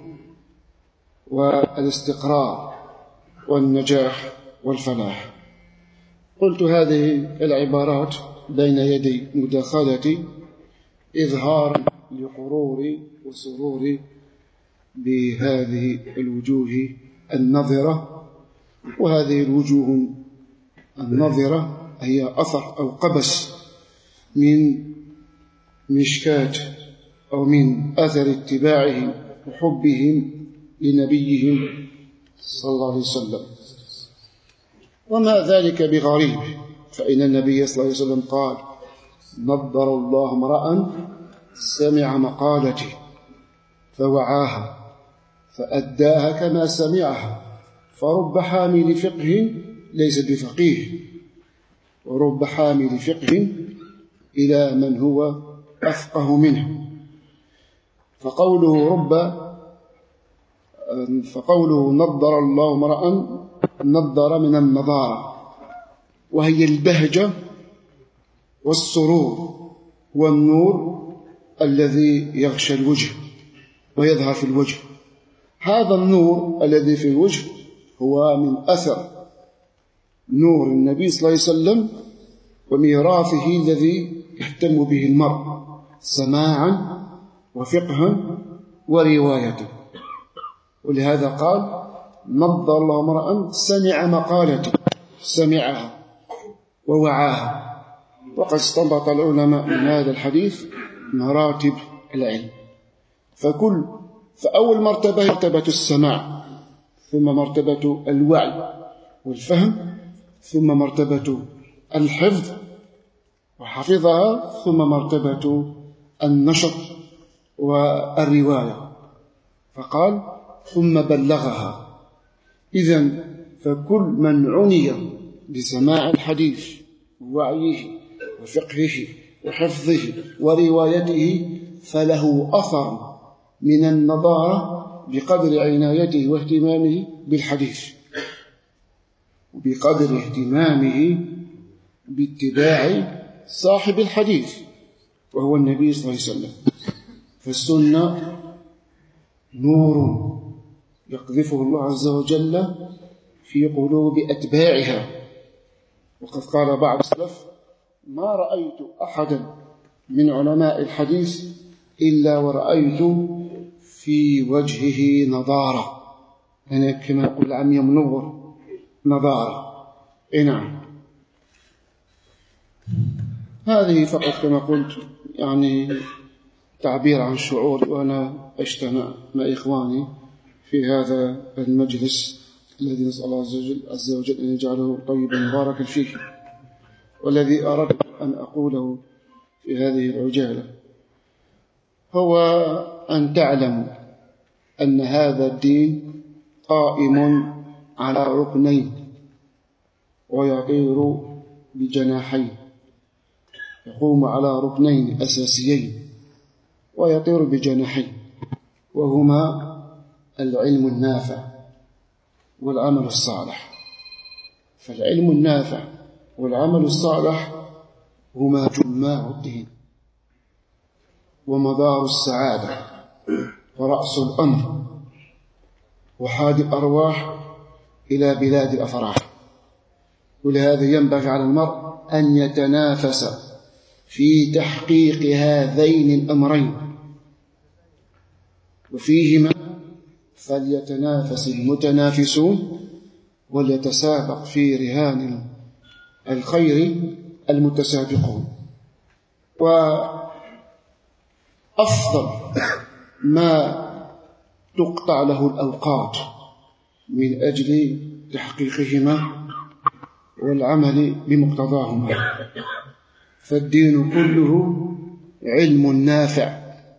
والاستقرار والنجاح والفلاح. قلت هذه العبارات بين يدي مداخلتي إظهار لقروري وسروري بهذه الوجوه النظرة. وهذه الوجوه النظرة هي أثر أو قبس من مشكات أو من أثر اتباعهم وحبهم لنبيهم صلى الله عليه وسلم. وما ذلك بغريب، فإن النبي صلى الله عليه وسلم قال: نضر الله امرأ سمع مقالتي فوعاها فأداها كما سمعها، فرب حامل فقه ليس بفقيه، ورب حامل فقه إلى من هو أفقه منه. فقوله نضر الله امرأ، نضر من النضارة، وهي البهجة والسرور والنور الذي يغشى الوجه ويظهر في الوجه. هذا النور الذي في الوجه هو من أثر نور النبي صلى الله عليه وسلم وميراثه الذي يهتم به المرء سماعا وفقها ورواية. ولهذا قال: نضر الله امرأ سمع مقالتي، سمعها ووعاها. وقد استنبط العلماء من هذا الحديث مراتب العلم، فأول مرتبة مرتبة السماع، ثم مرتبة الوعي والفهم، ثم مرتبة الحفظ وحفظها، ثم مرتبة النشر والرواية، فقال: ثم بلغها. إذن فكل من عني بسماع الحديث ووعيه وفقهه وحفظه وروايته فله أثر من النظارة بقدر عنايته واهتمامه بالحديث، وبقدر اهتمامه باتباع صاحب الحديث وهو النبي صلى الله عليه وسلم. فالسنة نور يقذفه الله عز وجل في قلوب أتباعها. وقد قال بعض السلف: ما رأيت أحدا من علماء الحديث إلا ورأيت في وجهه نضارة، يعني كما يقول العامية منور، نضارة. نعم. هذه فقط كما قلت يعني تعبير عن شعوري وأنا أجتمع مع إخواني في هذا المجلس الذي نسأل الله عز وجل أن يجعله طيبا مباركا فيه. والذي أردت أن أقوله في هذه العجالة هو أن تعلم أن هذا الدين قائم على ركنين ويطير بجناحين، يقوم على ركنين أساسيين ويطير بجناحين، وهما العلم النافع والعمل الصالح. فالعلم النافع والعمل الصالح هما جماع الدين ومدار السعادة ورأس الأمر وحاد الأرواح إلى بلاد الأفراح. ولهذا ينبغي على المرء أن يتنافس في تحقيق هذين الأمرين، وفيهما فليتنافس المتنافسون وليتسابق في رهان الخير المتسابقون. وأفضل ما تقطع له الأوقات من أجل تحقيقهما والعمل بمقتضاهما، فالدين كله علم نافع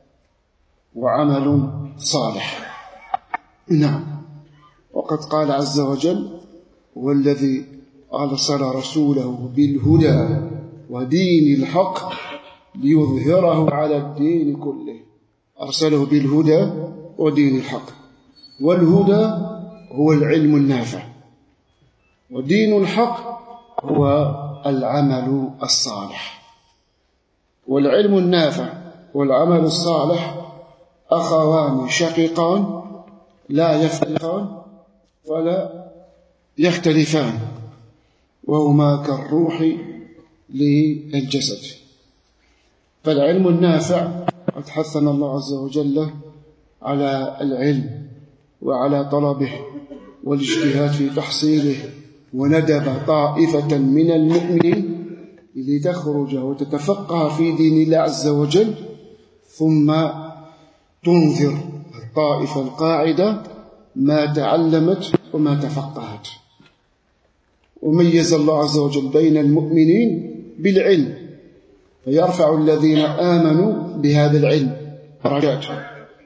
وعمل صالح. نعم. وقد قال عز وجل: والذي أرسل رسوله بالهدى ودين الحق ليظهره على الدين كله. أرسله بالهدى ودين الحق، والهدى هو العلم النافع، ودين الحق هو العمل الصالح. والعلم النافع والعمل الصالح أخوان شقيقان لا يفترقان ولا يختلفان، وهما كالروح للجسد. فالعلم النافع قد حثنا الله عز وجل على العلم وعلى طلبه والاجتهاد في تحصيله، وندب طائفة من المؤمنين لتخرج وتتفقه في دين الله عز وجل، ثم تنذر الطائفة القاعدة ما تعلمت وما تفقهت. وميز الله عز وجل بين المؤمنين بالعلم، فيرفع الذين آمنوا بهذا العلم درجاتهم،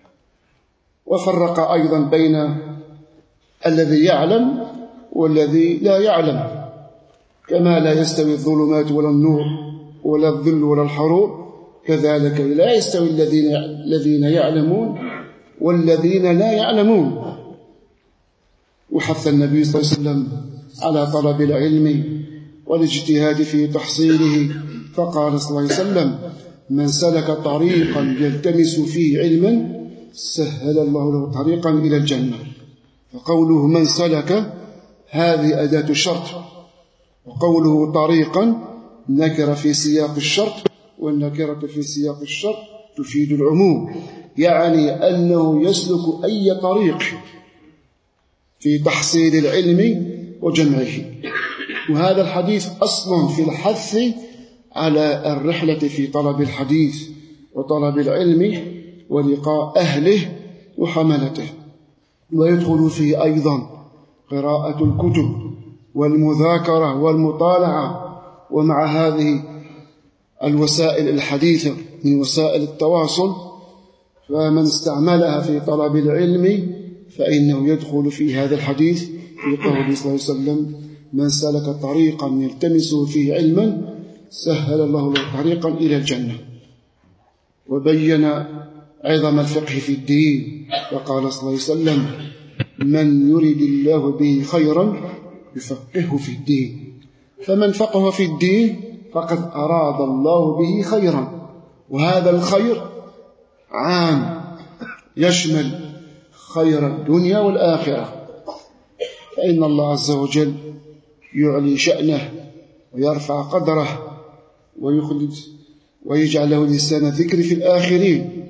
وفرق أيضا بين الذي يعلم والذي لا يعلم، كما لا يستوي الظلمات ولا النور ولا الظل ولا الحرور، كذلك لا يستوي الذين يعلمون والذين لا يعلمون. وحث النبي صلى الله عليه وسلم على طلب العلم والاجتهاد في تحصيله، فقال صلى الله عليه وسلم: من سلك طريقا يلتمس فيه علما سهل الله له طريقا إلى الجنة. فقوله من سلك هذه أداة الشرط، وقوله طريقا نكر في سياق الشرط، والنكرة في سياق الشرط تفيد العموم، يعني أنه يسلك أي طريق في تحصيل العلم وجمعه. وهذا الحديث أصل في الحث على الرحلة في طلب الحديث وطلب العلم ولقاء أهله وحملته. ويدخل فيه أيضا قراءة الكتب والمذاكرة والمطالعة. ومع هذه الوسائل الحديثة من وسائل التواصل، فمن استعملها في طلب العلم فإنه يدخل في هذا الحديث في قوله صلى الله عليه وسلم: من سلك طريقا يلتمس فيه علما سهل الله له طريقا إلى الجنة. وبين عظم الفقه في الدين، وقال صلى الله عليه وسلم: من يريد الله به خيرا يفقهه في الدين. فمن فقه في الدين فقد أراد الله به خيرا، وهذا الخير عام يشمل خير الدنيا والآخرة، فإن الله عز وجل يعلي شأنه ويرفع قدره ويخلد ويجعل له لسان ذكر في الآخرين.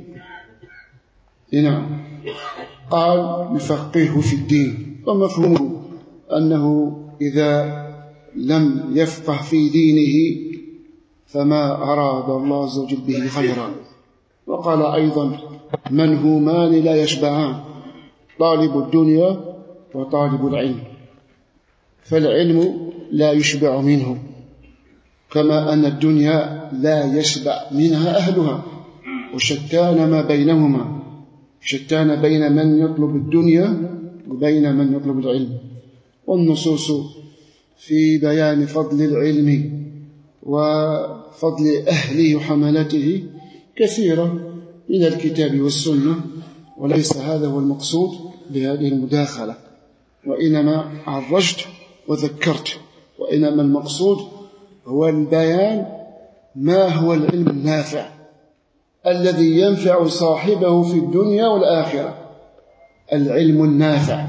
نعم. قال يفقهه في الدين، ومفهومه أنه إذا لم يفقه في دينه فما أراد الله عز وجل به خيرا. وقال أيضا منهومان لا يشبعان، طالب الدنيا وطالب العلم، فالعلم لا يشبع منه كما أن الدنيا لا يشبع منها أهلها، وشتان ما بينهما، شتان بين من يطلب الدنيا وبين من يطلب العلم. والنصوص في بيان فضل العلم وفضل أهله وحملته كثيرة من الكتاب والسنة، وليس هذا هو المقصود بهذه المداخلة، وإنما عرجت وذكرت، وإنما المقصود هو البيان ما هو العلم النافع الذي ينفع صاحبه في الدنيا والآخرة. العلم النافع،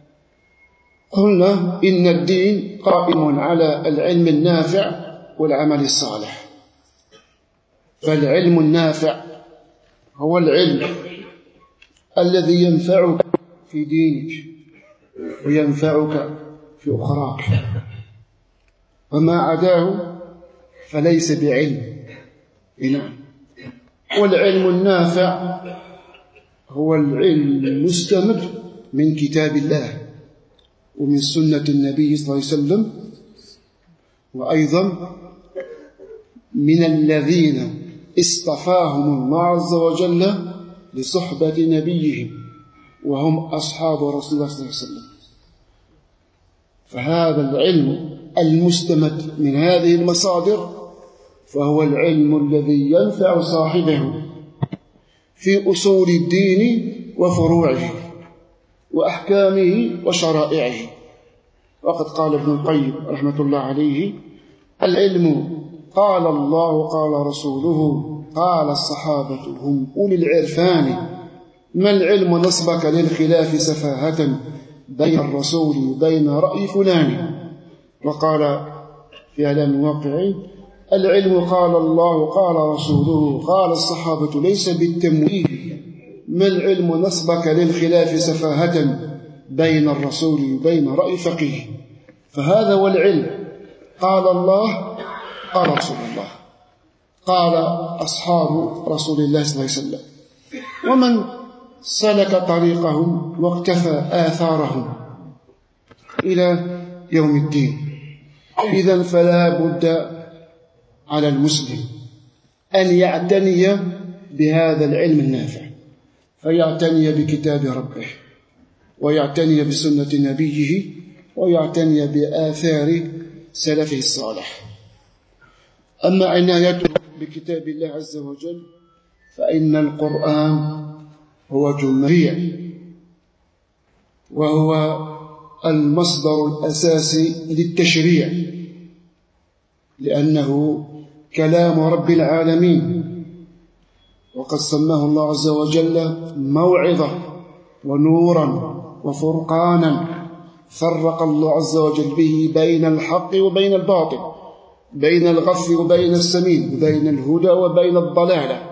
قلنا إن الدين قائم على العلم النافع والعمل الصالح. فالعلم النافع هو العلم الذي ينفعك في دينك وينفعك في أخراك، وما عداه فليس بعلم. والعلم النافع هو العلم المستمر من كتاب الله ومن سنة النبي صلى الله عليه وسلم، وأيضا من الذين اصطفاهم الله عز وجل لصحبة نبيهم، وهم أصحاب رسول الله صلى الله عليه وسلم. فهذا العلم المستمد من هذه المصادر فهو العلم الذي ينفع صاحبه في أصول الدين وفروعه وأحكامه وشرائعه. وقد قال ابن القيم رحمة الله عليه: العلم قال الله قال رسوله قال الصحابة هم أولي العرفان، ما العلم نصبك للخلاف سفاهة بين الرسول وبين رأي فلان. وقال في إعلام الواقعين: العلم قال الله قال رسوله قال الصحابة ليس بالتمويه، ما العلم نصبك للخلاف سفاهة بين الرسول وبين رأي فقيه. فهذا هو العلم، قال الله قال رسول الله قال أصحاب رسول الله صلى الله عليه وسلم، ومن سلك طريقهم واقتفى آثارهم إلى يوم الدين. إذن فلا بد على المسلم أن يعتني بهذا العلم النافع، فيعتني بكتاب ربه ويعتني بسنة نبيه ويعتني بآثار سلفه الصالح. أما عنايته بكتاب الله عز وجل فإن القرآن هو جمريع، وهو المصدر الأساسي للتشريع، لأنه كلام رب العالمين، وقد سماه الله عز وجل موعظة ونورا وفرقانا، فرق الله عز وجل به بين الحق وبين الباطل، بين الغث وبين السمين، وبين الهدى وبين الضلالة.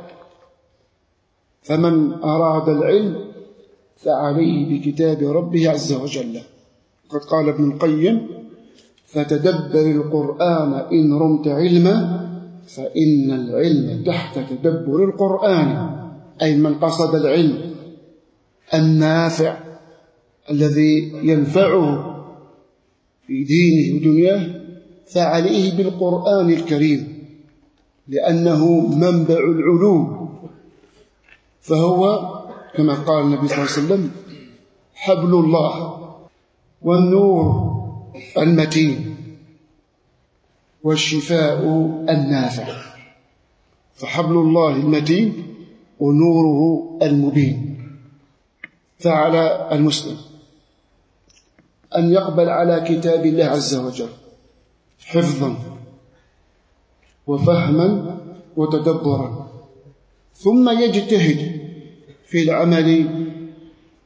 فمن أراد العلم فعليه بكتاب ربه عز وجل. قد قال ابن القيم: فتدبر القرآن إن رمت علما، فإن العلم تحت تدبر القرآن. أي من قصد العلم النافع الذي ينفعه في دينه ودنياه فعليه بالقرآن الكريم، لأنه منبع العلوم، فهو كما قال النبي صلى الله عليه وسلم: حبل الله والنور المتين والشفاء النافع. فحبل الله المتين ونوره المبين. فعلى المسلم أن يقبل على كتاب الله عز وجل حفظا وفهما وتدبرا، ثم يجتهد في العمل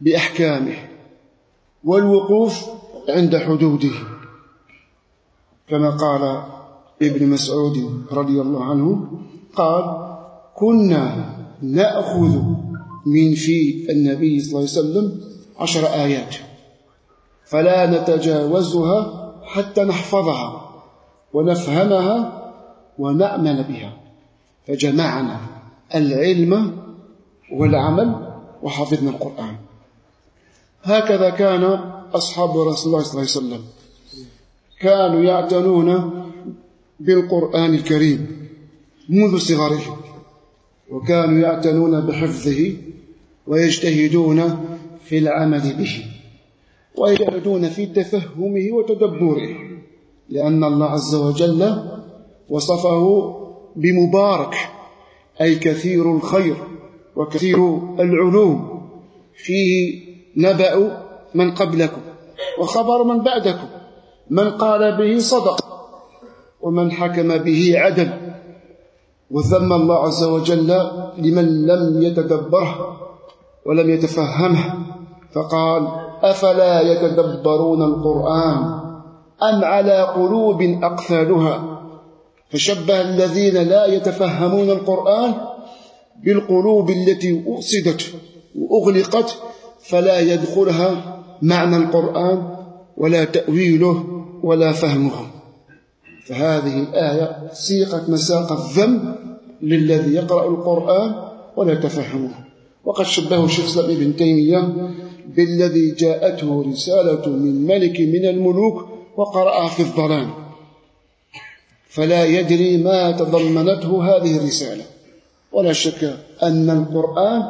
بأحكامه والوقوف عند حدوده، كما قال ابن مسعود رضي الله عنه قال: كنا نأخذ من في النبي صلى الله عليه وسلم 10 آيات فلا نتجاوزها حتى نحفظها ونفهمها ونأمن بها، فجمعنا العلم والعمل وحفظنا القرآن. هكذا كان أصحاب رسول الله صلى الله عليه وسلم، كانوا يعتنون بالقرآن الكريم منذ صغرهم، وكانوا يعتنون بحفظه ويجتهدون في العمل به ويجتهدون في تفهمه وتدبره، لأن الله عز وجل وصفه بمبارك، أي كثير الخير وكثير العلوم، فيه نبأ من قبلكم وخبر من بعدكم، من قال به صدق ومن حكم به عدل. وذم الله عز وجل لمن لم يتدبره ولم يتفهمه، فقال: أفلا يتدبرون القرآن أم على قلوب أقفالها؟ فشبه الذين لا يتفهمون القرآن بالقلوب التي أفسدت وأغلقت فلا يدخلها معنى القرآن ولا تأويله ولا فهمه. فهذه الآية سيقت مساق الذم للذي يقرأ القرآن ولا تفهمه. وقد شبهه الشيخ الإسلام ابن تيمية بالذي جاءته رسالة من ملك من الملوك وقرأها في الظلام فلا يدري ما تضمنته هذه الرسالة. ولا شك أن القرآن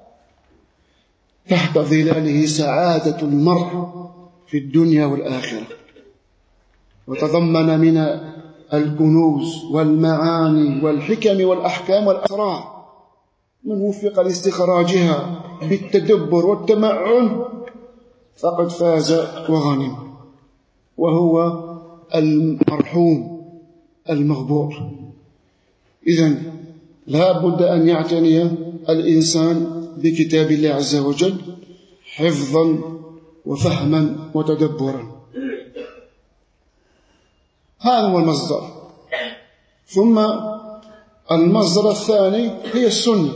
تحت ظلاله سعادة المرء في الدنيا والآخرة، وتضمن من الكنوز والمعاني والحكم والأحكام والأسرار من وفق لاستخراجها بالتدبر والتمعن فقد فاز وغنم، وهو المرحوم المغبور. إذن لا بد أن يعتني الإنسان بكتاب الله عز وجل حفظا وفهما وتدبرا. هذا هو المصدر. ثم المصدر الثاني هي السنة،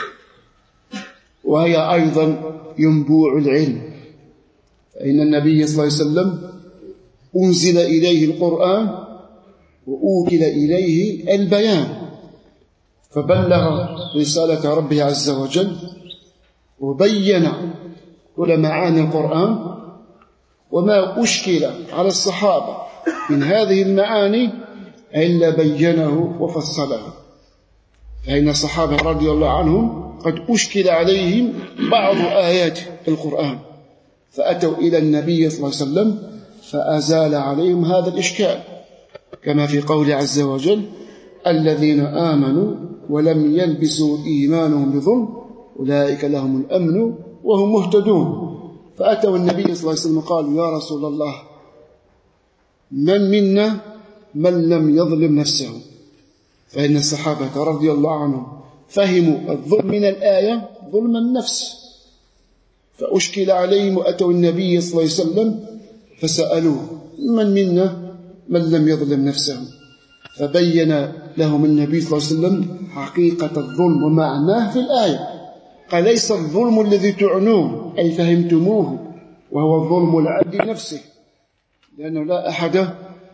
وهي أيضا ينبوع العلم، فإن النبي صلى الله عليه وسلم أنزل إليه القرآن وأوكل إليه البيان، فبلغ رسالة ربه عز وجل وبين كل معاني القرآن، وما أشكل على الصحابة من هذه المعاني إلا بينه وفصله. فإن الصحابة رضي الله عنهم قد أشكل عليهم بعض آيات القرآن فأتوا إلى النبي صلى الله عليه وسلم فأزال عليهم هذا الإشكال، كما في قول عز وجل: الذين آمنوا ولم يلبسوا إيمانهم بظلم أولئك لهم الأمن وهم مهتدون. فأتوا النبي صلى الله عليه وسلم قالوا: يا رسول الله، من منا من لم يظلم نفسه؟ فإن الصحابة رضي الله عنهم فهموا الظلم من الآية ظلم النفس، فأشكل عليهم وأتوا النبي صلى الله عليه وسلم فسألوه: من منا من لم يظلم نفسه؟ فبين لهم النبي صلى الله عليه وسلم حقيقة الظلم ومعناه في الآية، قال: ليس الظلم الذي تعنوه أي فهمتموه، وهو الظلم العبد نفسه، لأنه لا أحد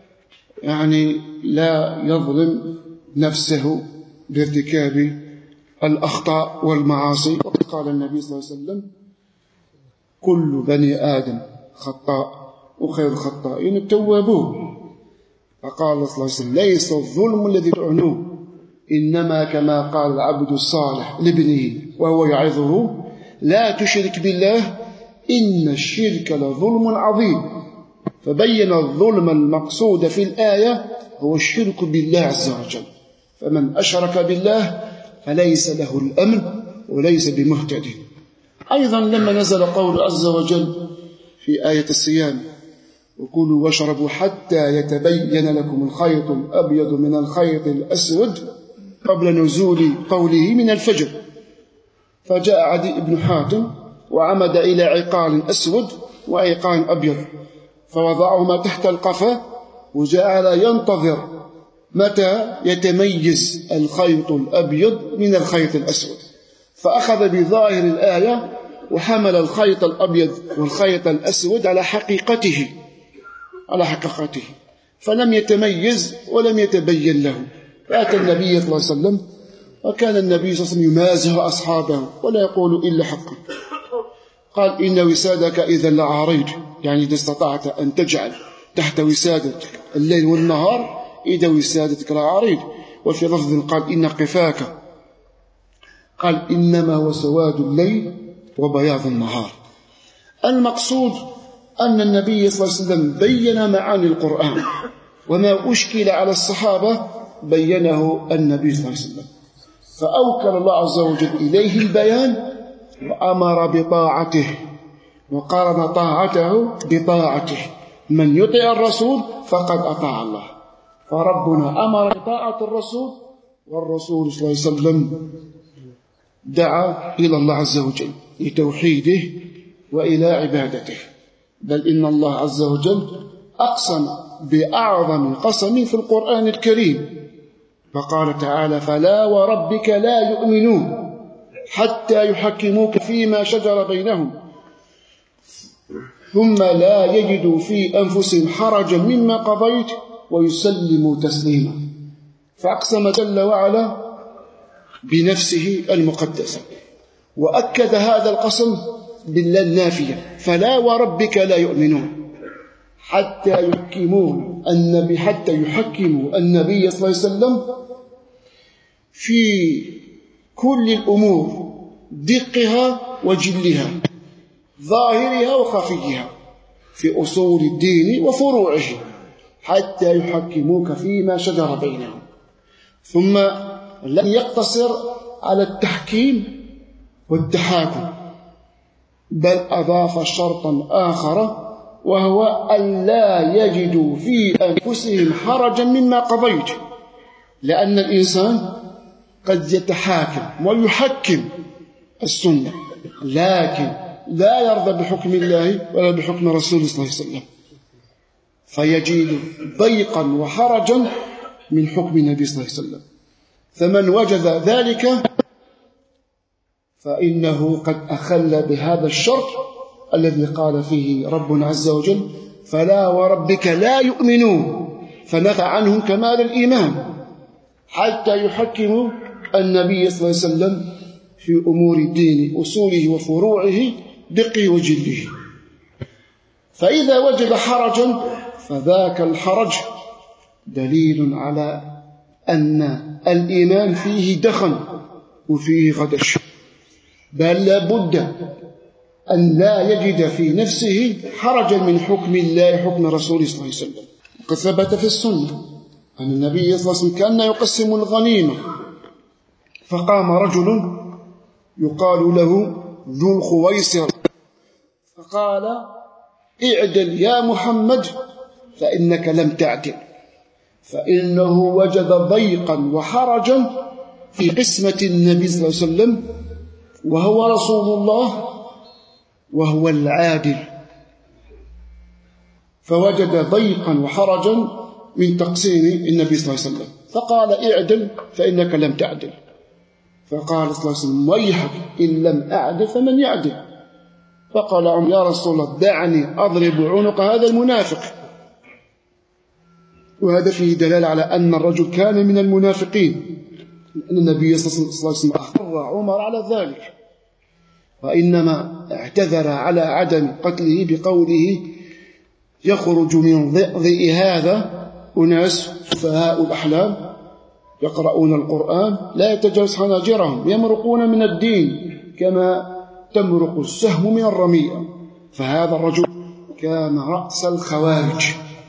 لا يظلم نفسه بارتكاب الأخطاء والمعاصي. وقد قال النبي صلى الله عليه وسلم: كل بني آدم خطاء وخير الخطائين التوابون. فقال صلى الله عليه وسلم: ليس الظلم الذي تعنوه، إنما كما قال العبد الصالح لابنه وهو يعظه: لا تشرك بالله إن الشرك لظلم عظيم. فبين الظلم المقصود في الآية هو الشرك بالله عز وجل، فمن أشرك بالله فليس له الأمن وليس بمهتد. أيضا لما نزل قول عز وجل في آية الصيام: وكلوا واشربوا حتى يتبين لكم الخيط الأبيض من الخيط الأسود قبل نزول قوله من الفجر، فجاء عدي بن حاتم وعمد إلى عقال أسود وعقال أبيض فوضعهما تحت القفا وجعل ينتظر متى يتميز الخيط الأبيض من الخيط الأسود، فأخذ بظاهر الآية وحمل الخيط الأبيض والخيط الأسود على حقيقته فلم يتميز ولم يتبين له. فأتى النبي صلى الله عليه وسلم وكان النبي صلى الله عليه وسلم يمازح أصحابه ولا يقول إلا حقا. قال إن وسادك إذا لعريض، يعني إذا استطعت أن تجعل تحت وسادتك الليل والنهار إذا وسادتك لعريض. وفي لفظ قال إن قفاك قال إنما هو سواد الليل وبياض النهار. المقصود أن النبي صلى الله عليه وسلم بين معاني القرآن، وما أشكل على الصحابة بينه النبي صلى الله عليه وسلم، فأوكل الله عز وجل إليه البيان وأمر بطاعته وقارن طاعته بطاعته. من يطيع الرسول فقد أطاع الله، فربنا أمر بطاعة الرسول، والرسول صلى الله عليه وسلم دعا إلى الله عز وجل لتوحيده وإلى عبادته. بل إن الله عز وجل أقسم بأعظم قسم في القرآن الكريم، فقال تعالى فلا وربك لا يؤمنون حتى يحكموك فيما شجر بينهم ثم لا يجدوا في أنفسهم حرجا مما قضيت ويسلموا تسليما. فأقسم جل وعلا بنفسه المقدسة، وأكد هذا القسم بالله النافية فلا وربك لا يؤمنون حتى يحكموا النبي صلى الله عليه وسلم في كل الأمور دقها وجلها، ظاهرها وخفيها، في أصول الدين وفروعه، حتى يحكموك فيما شجر بينهم. ثم لم يقتصر على التحكيم والتحاكم، بل أضاف شرطا آخر، وهو أن لا يجدوا في أنفسهم حرجا مما قضيت، لأن الإنسان قد يتحاكم ويحكم السنة لكن لا يرضى بحكم الله ولا بحكم رسوله صلى الله عليه وسلم، فيجد ضيقا وحرجا من حكم النبي صلى الله عليه وسلم. فمن وجد ذلك فإنه قد أخل بهذا الشرط الذي قال فيه ربنا عز وجل فلا وربك لا يؤمنون، فنفى عنهم كمال الإيمان حتى يحكموا النبي صلى الله عليه وسلم في أمور الدين أصوله وفروعه دقه وجله. فإذا وجد حرجا فذاك الحرج دليل على أن الإيمان فيه دخن وفيه غدش، بل لابد أن لا يجد في نفسه حرجا من حكم الله حكم رسوله صلى الله عليه وسلم. وقد ثبت في السنة أن النبي صلى الله عليه وسلم كان يقسم الغنيمة، فقام رجل يقال له ذو الخويصر فقال اعدل يا محمد فإنك لم تعدل، فإنه وجد ضيقا وحرجا في قسمة النبي صلى الله عليه وسلم، وهو رسول الله وهو العادل، فوجد ضيقا وحرجا من تقسيم النبي صلى الله عليه وسلم، فقال اعدل فإنك لم تعدل. فقال صلى الله عليه وسلم ويحك إن لم أعدل فمن يعدل؟ فقال عمر يا رسول الله دعني أضرب عنق هذا المنافق. وهذا فيه دلالة على أن الرجل كان من المنافقين، أن النبي صلى الله عليه وسلم أخبر عمر على ذلك، وإنما اعتذر على عدم قتله بقوله يخرج من ضئضئ هذا أناس سفهاء الأحلام يقرؤون القرآن لا يتجاوز حناجرهم يمرقون من الدين كما تمرق السهم من الرمية. فهذا الرجل كان رأس الخوارج،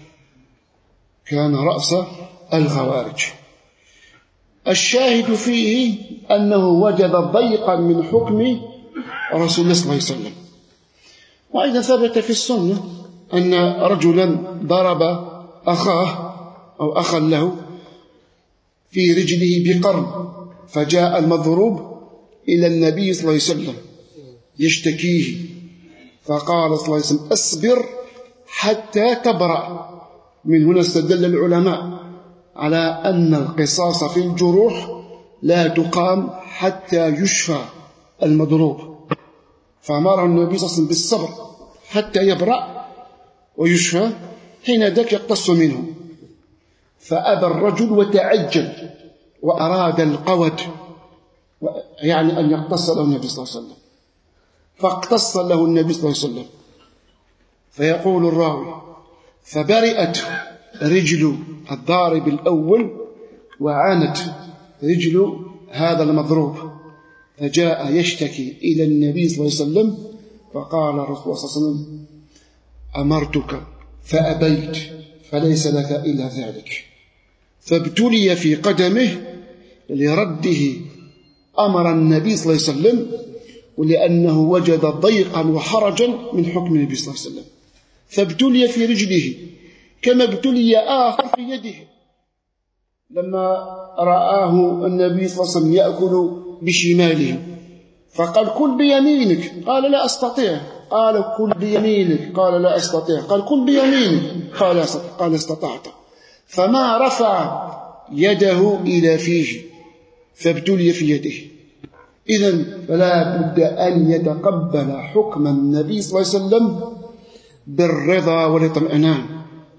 الشاهد فيه أنه وجد ضيقا من حكم رسول الله صلى الله عليه وسلم. وأيضا ثبت في السنة أن رجلا ضرب أخاه أو أخا له في رجله بقرن، فجاء المضروب إلى النبي صلى الله عليه وسلم يشتكيه، فقال صلى الله عليه وسلم: أصبر حتى تبرأ. من هنا استدل العلماء على أن القصاص في الجروح لا تقام حتى يشفى المضروب، فأمره النبي صلى الله عليه وسلم بالصبر حتى يبرأ ويشفى، حين ذاك يقتص منه. فأبى الرجل وتعجل وأراد القود، يعني أن يقتص له النبي صلى الله عليه وسلم، فاقتص له النبي صلى الله عليه وسلم. فيقول الراوي: فبرئت رجل الضارب الأول وعانت رجل هذا المضروب، فجاء يشتكي إلى النبي صلى الله عليه وسلم، فقال الرسول صلى الله عليه وسلم: أمرتك فأبيت، فليس لك إلا ذلك. فابتلي في قدمه لرده أمر النبي صلى الله عليه وسلم، ولأنه وجد ضيقا وحرجا من حكم النبي صلى الله عليه وسلم. فابتلي في رجله كما ابتلي آخر في يده، لما رآه النبي صلى الله عليه وسلم يأكل بشماله فقال: كل بيمينك، قال: لا أستطيع. قال: كل بيمينك، قال: لا أستطيع. قال: كل بيمينك، قال: استطعت. فما رفع يده إلى فيه، فابتلي في يده. إذن فلا بد أن يتقبل حكم النبي صلى الله عليه وسلم بالرضا والاطمئنان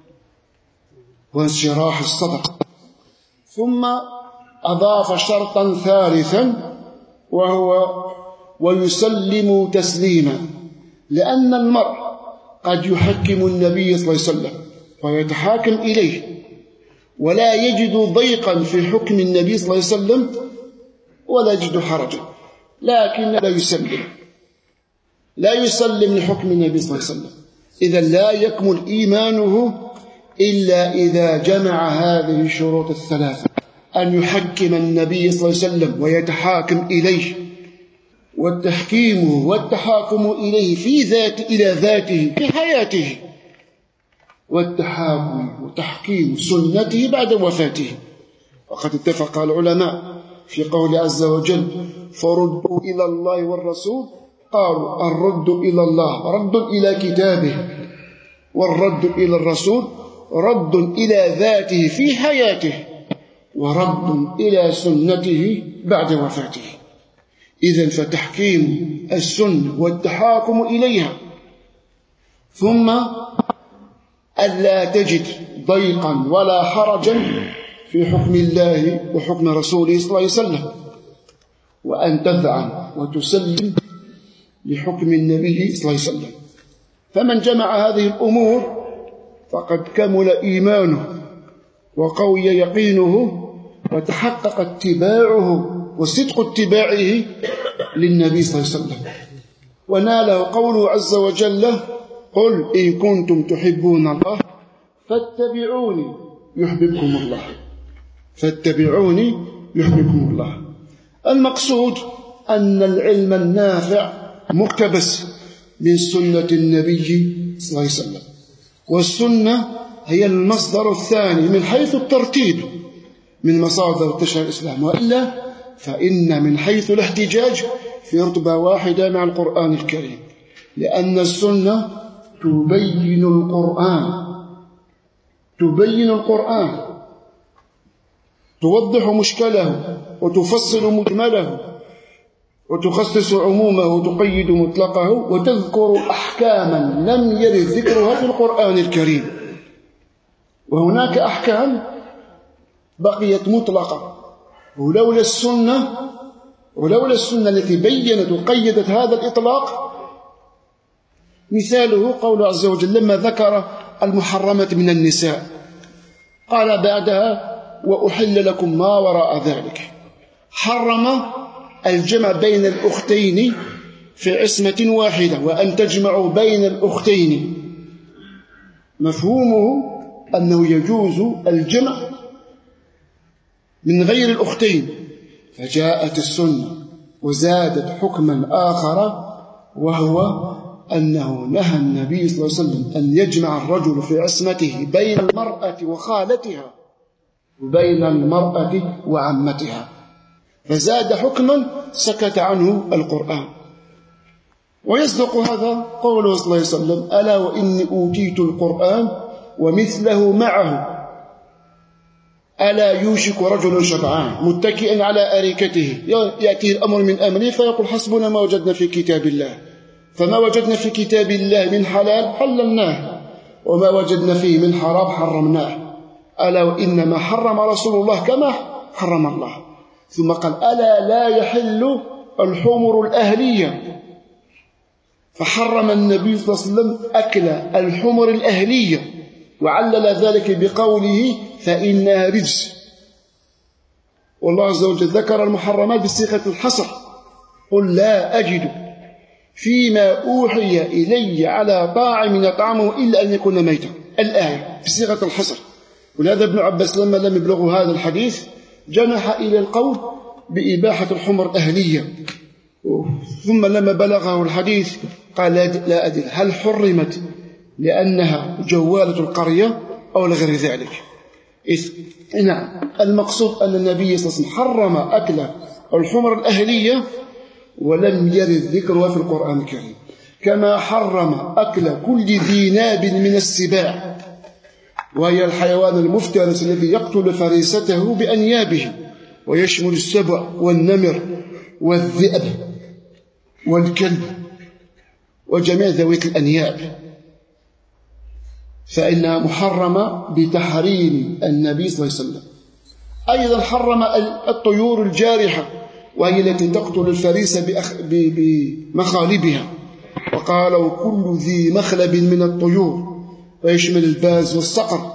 وانشراح الصدر. ثم أضاف شرطا ثالثا، وهو ويسلم تسليما، لأن المرء قد يحكم النبي صلى الله عليه وسلم ويتحاكم إليه ولا يجد ضيقا في حكم النبي صلى الله عليه وسلم ولا يجد حرجا، لكن لا يسلم لحكم النبي صلى الله عليه وسلم. إذا لا يكمل إيمانه إلا إذا جمع هذه الشروط الثلاثة: أن يحكم النبي صلى الله عليه وسلم ويتحاكم إليه، والتحكيم والتحاكم إليه إلى ذاته في حياته، والتحاكم وتحكيم سنته بعد وفاته. وقد اتفق العلماء في قول عز وجل: فردوا إلى الله والرسول. قالوا: الرد إلى الله رد إلى كتابه، والرد إلى الرسول رد إلى ذاته في حياته، ورد إلى سنته بعد وفاته. إذن فتحكيم السنة والتحاكم إليها، ثم ألا تجد ضيقا ولا حرجا في حكم الله وحكم رسوله صلى الله عليه وسلم، وأن تذعن وتسلم لحكم النبي صلى الله عليه وسلم. فمن جمع هذه الأمور فقد كمل إيمانه وقوي يقينه وتحقق اتباعه وصدق اتباعه للنبي صلى الله عليه وسلم، وناله قوله عز وجل: قل إن كنتم تحبون الله فاتبعوني يحببكم الله، فاتبعوني يحببكم الله. المقصود أن العلم النافع مقتبس من سنة النبي صلى الله عليه وسلم، والسنة هي المصدر الثاني من حيث الترتيب من مصادر تشريع الإسلام، وإلا فإن من حيث الاحتجاج في رتبة واحدة مع القرآن الكريم، لأن السنة تبين القرآن، توضح مشكله وتفصل مجمله وتخصص عمومه وتقيد مطلقه، وتذكر أحكاما لم يرد ذكرها في القرآن الكريم. وهناك أحكام بقيت مطلقة، ولولا السنة التي بينت وقيدت هذا الإطلاق. مثاله قول عز وجل لما ذكر المحرمة من النساء قال بعدها: وأحل لكم ما وراء ذلك. حرم الجمع بين الأختين في عصمة واحدة، وأن تجمعوا بين الأختين مفهومه أنه يجوز الجمع من غير الأختين، فجاءت السنة وزادت حكما آخر، وهو أنه نهى النبي صلى الله عليه وسلم أن يجمع الرجل في عصمته بين المرأة وخالتها وبين المرأة وعمتها، فزاد حكما سكت عنه القرآن. ويصدق هذا قوله صلى الله عليه وسلم: ألا وإني أوتيت القرآن ومثله معه ألا يوشك رجل شبعان متكئا على أريكته يأتيه الأمر من أمره فيقول: حسبنا ما وجدنا في كتاب الله، فما وجدنا في كتاب الله من حلال حللناه، وما وجدنا فيه من حرام حرمناه. ألا وإنما حرم رسول الله كما حرم الله. ثم قال: ألا لا يحل الحمر الأهلية، فحرم النبي صلى الله عليه وسلم أكل الحمر الأهلية، وعلل ذلك بقوله: فإنها رجس. والله عز وجل ذكر المحرمات بصيغة الحصر: قل لا أجد فيما أوحي إلي على طاعم يطعمه إلا أن يكون ميتا، الآية بصيغة الحصر. ولهذا ابن عباس لما لم يبلغه هذا الحديث جنح إلى القول بإباحة الحمر الأهلية، ثم لما بلغه الحديث قال: لا أدري هل حرمت لأنها جوالة القرية أو لغير ذلك. نعم، المقصود أن النبي صلى الله عليه وسلم حرم أكل الحمر الأهلية ولم يرد ذكرها في القرآن الكريم، كما حرم أكل كل ذي ناب من السباع، وهي الحيوان المفترس الذي يقتل فريسته بأنيابه، ويشمل السبع والنمر والذئب والكلب وجميع ذوي الأنياب، فإنها محرمة بتحريم النبي صلى الله عليه وسلم. أيضا حرم الطيور الجارحة، وهي التي تقتل الفريسة بمخالبها، وقالوا: كل ذي مخلب من الطيور، ويشمل الباز والصقر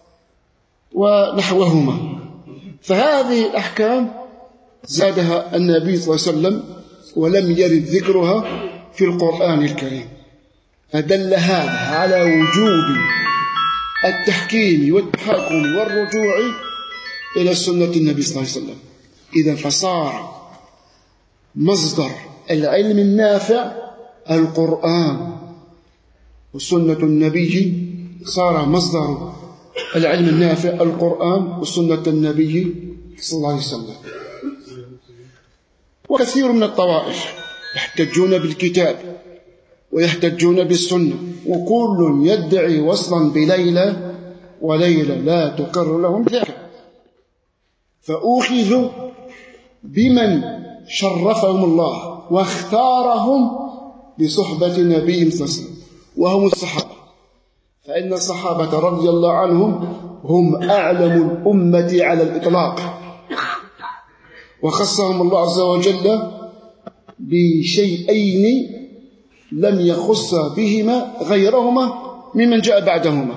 ونحوهما. فهذه الأحكام زادها النبي صلى الله عليه وسلم ولم يرد ذكرها في القرآن الكريم، فدل هذا على وجوب التحكيم والتحاكم والرجوع إلى سنة النبي صلى الله عليه وسلم. إذا فصار مصدر العلم النافع القرآن وسنة النبي، صار مصدر العلم النافع القرآن وسنة النبي صلى الله عليه وسلم. وكثير من الطوائف يحتجون بالكتاب ويحتجون بالسنة، وكل يدعي وصلا بليلى وليلى لا تقر لهم ذلك، فأخذوا بمن شرفهم الله واختارهم بصحبة نبي صلى الله عليه وسلم، وهم الصحابة. فإن الصحابة رضي الله عنهم هم أعلم الأمة على الإطلاق، وخصهم الله عز وجل بشيئين لم يخص بهما غيرهما ممن جاء بعدهما،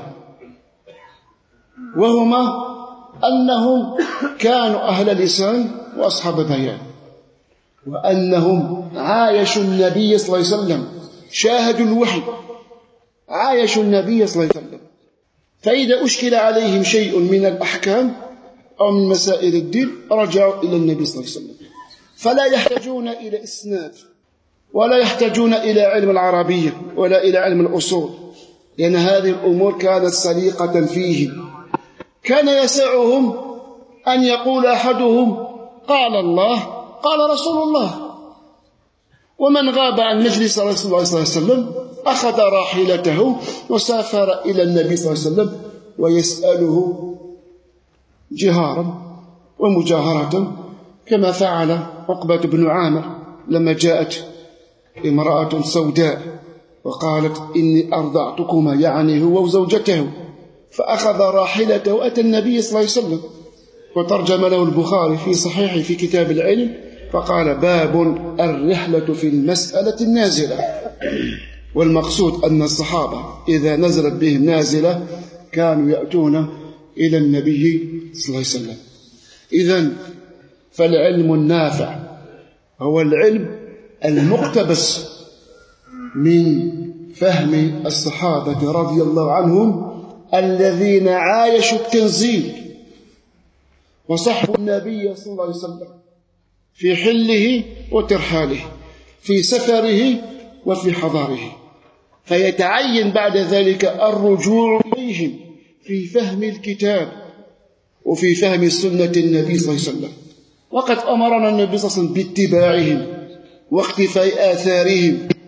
وهما أنهم كانوا أهل لسان وأصحاب بيان، وأنهم عايشوا النبي صلى الله عليه وسلم، شاهدوا الوحي، عايشوا النبي صلى الله عليه وسلم. فإذا أشكل عليهم شيء من الأحكام أو من مسائل الدين رجعوا إلى النبي صلى الله عليه وسلم، فلا يحتاجون إلى إسناد، ولا يحتاجون إلى علم العربية ولا إلى علم الأصول، لأن هذه الأمور كانت سليقة فيهم. كان يسعهم أن يقول أحدهم: قال الله قال رسول الله. ومن غاب عن مجلس رسول الله صلى الله عليه وسلم أخذ راحلته وسافر إلى النبي صلى الله عليه وسلم ويسأله جهارا ومجاهرة، كما فعل عقبة بن عامر لما جاءت امرأة سوداء وقالت: إني أرضعتكما، يعني هو وزوجته، فأخذ راحلته وأتى النبي صلى الله عليه وسلم، وترجم له البخاري في صحيحه في كتاب العلم فقال: باب الرحلة في المسألة النازلة. والمقصود أن الصحابة إذا نزلت بهم نازلة كانوا يأتون إلى النبي صلى الله عليه وسلم. إذن فالعلم النافع هو العلم المقتبس من فهم الصحابة رضي الله عنهم الذين عايشوا التنزيل وصحبوا النبي صلى الله عليه وسلم في حله وترحاله، في سفره وفي حضاره، فيتعين بعد ذلك الرجوع إليهم في فهم الكتاب وفي فهم سنة النبي صلى الله عليه وسلم. وقد أمرنا النبي صلى الله عليه وسلم باتباعهم واقتفاء آثارهم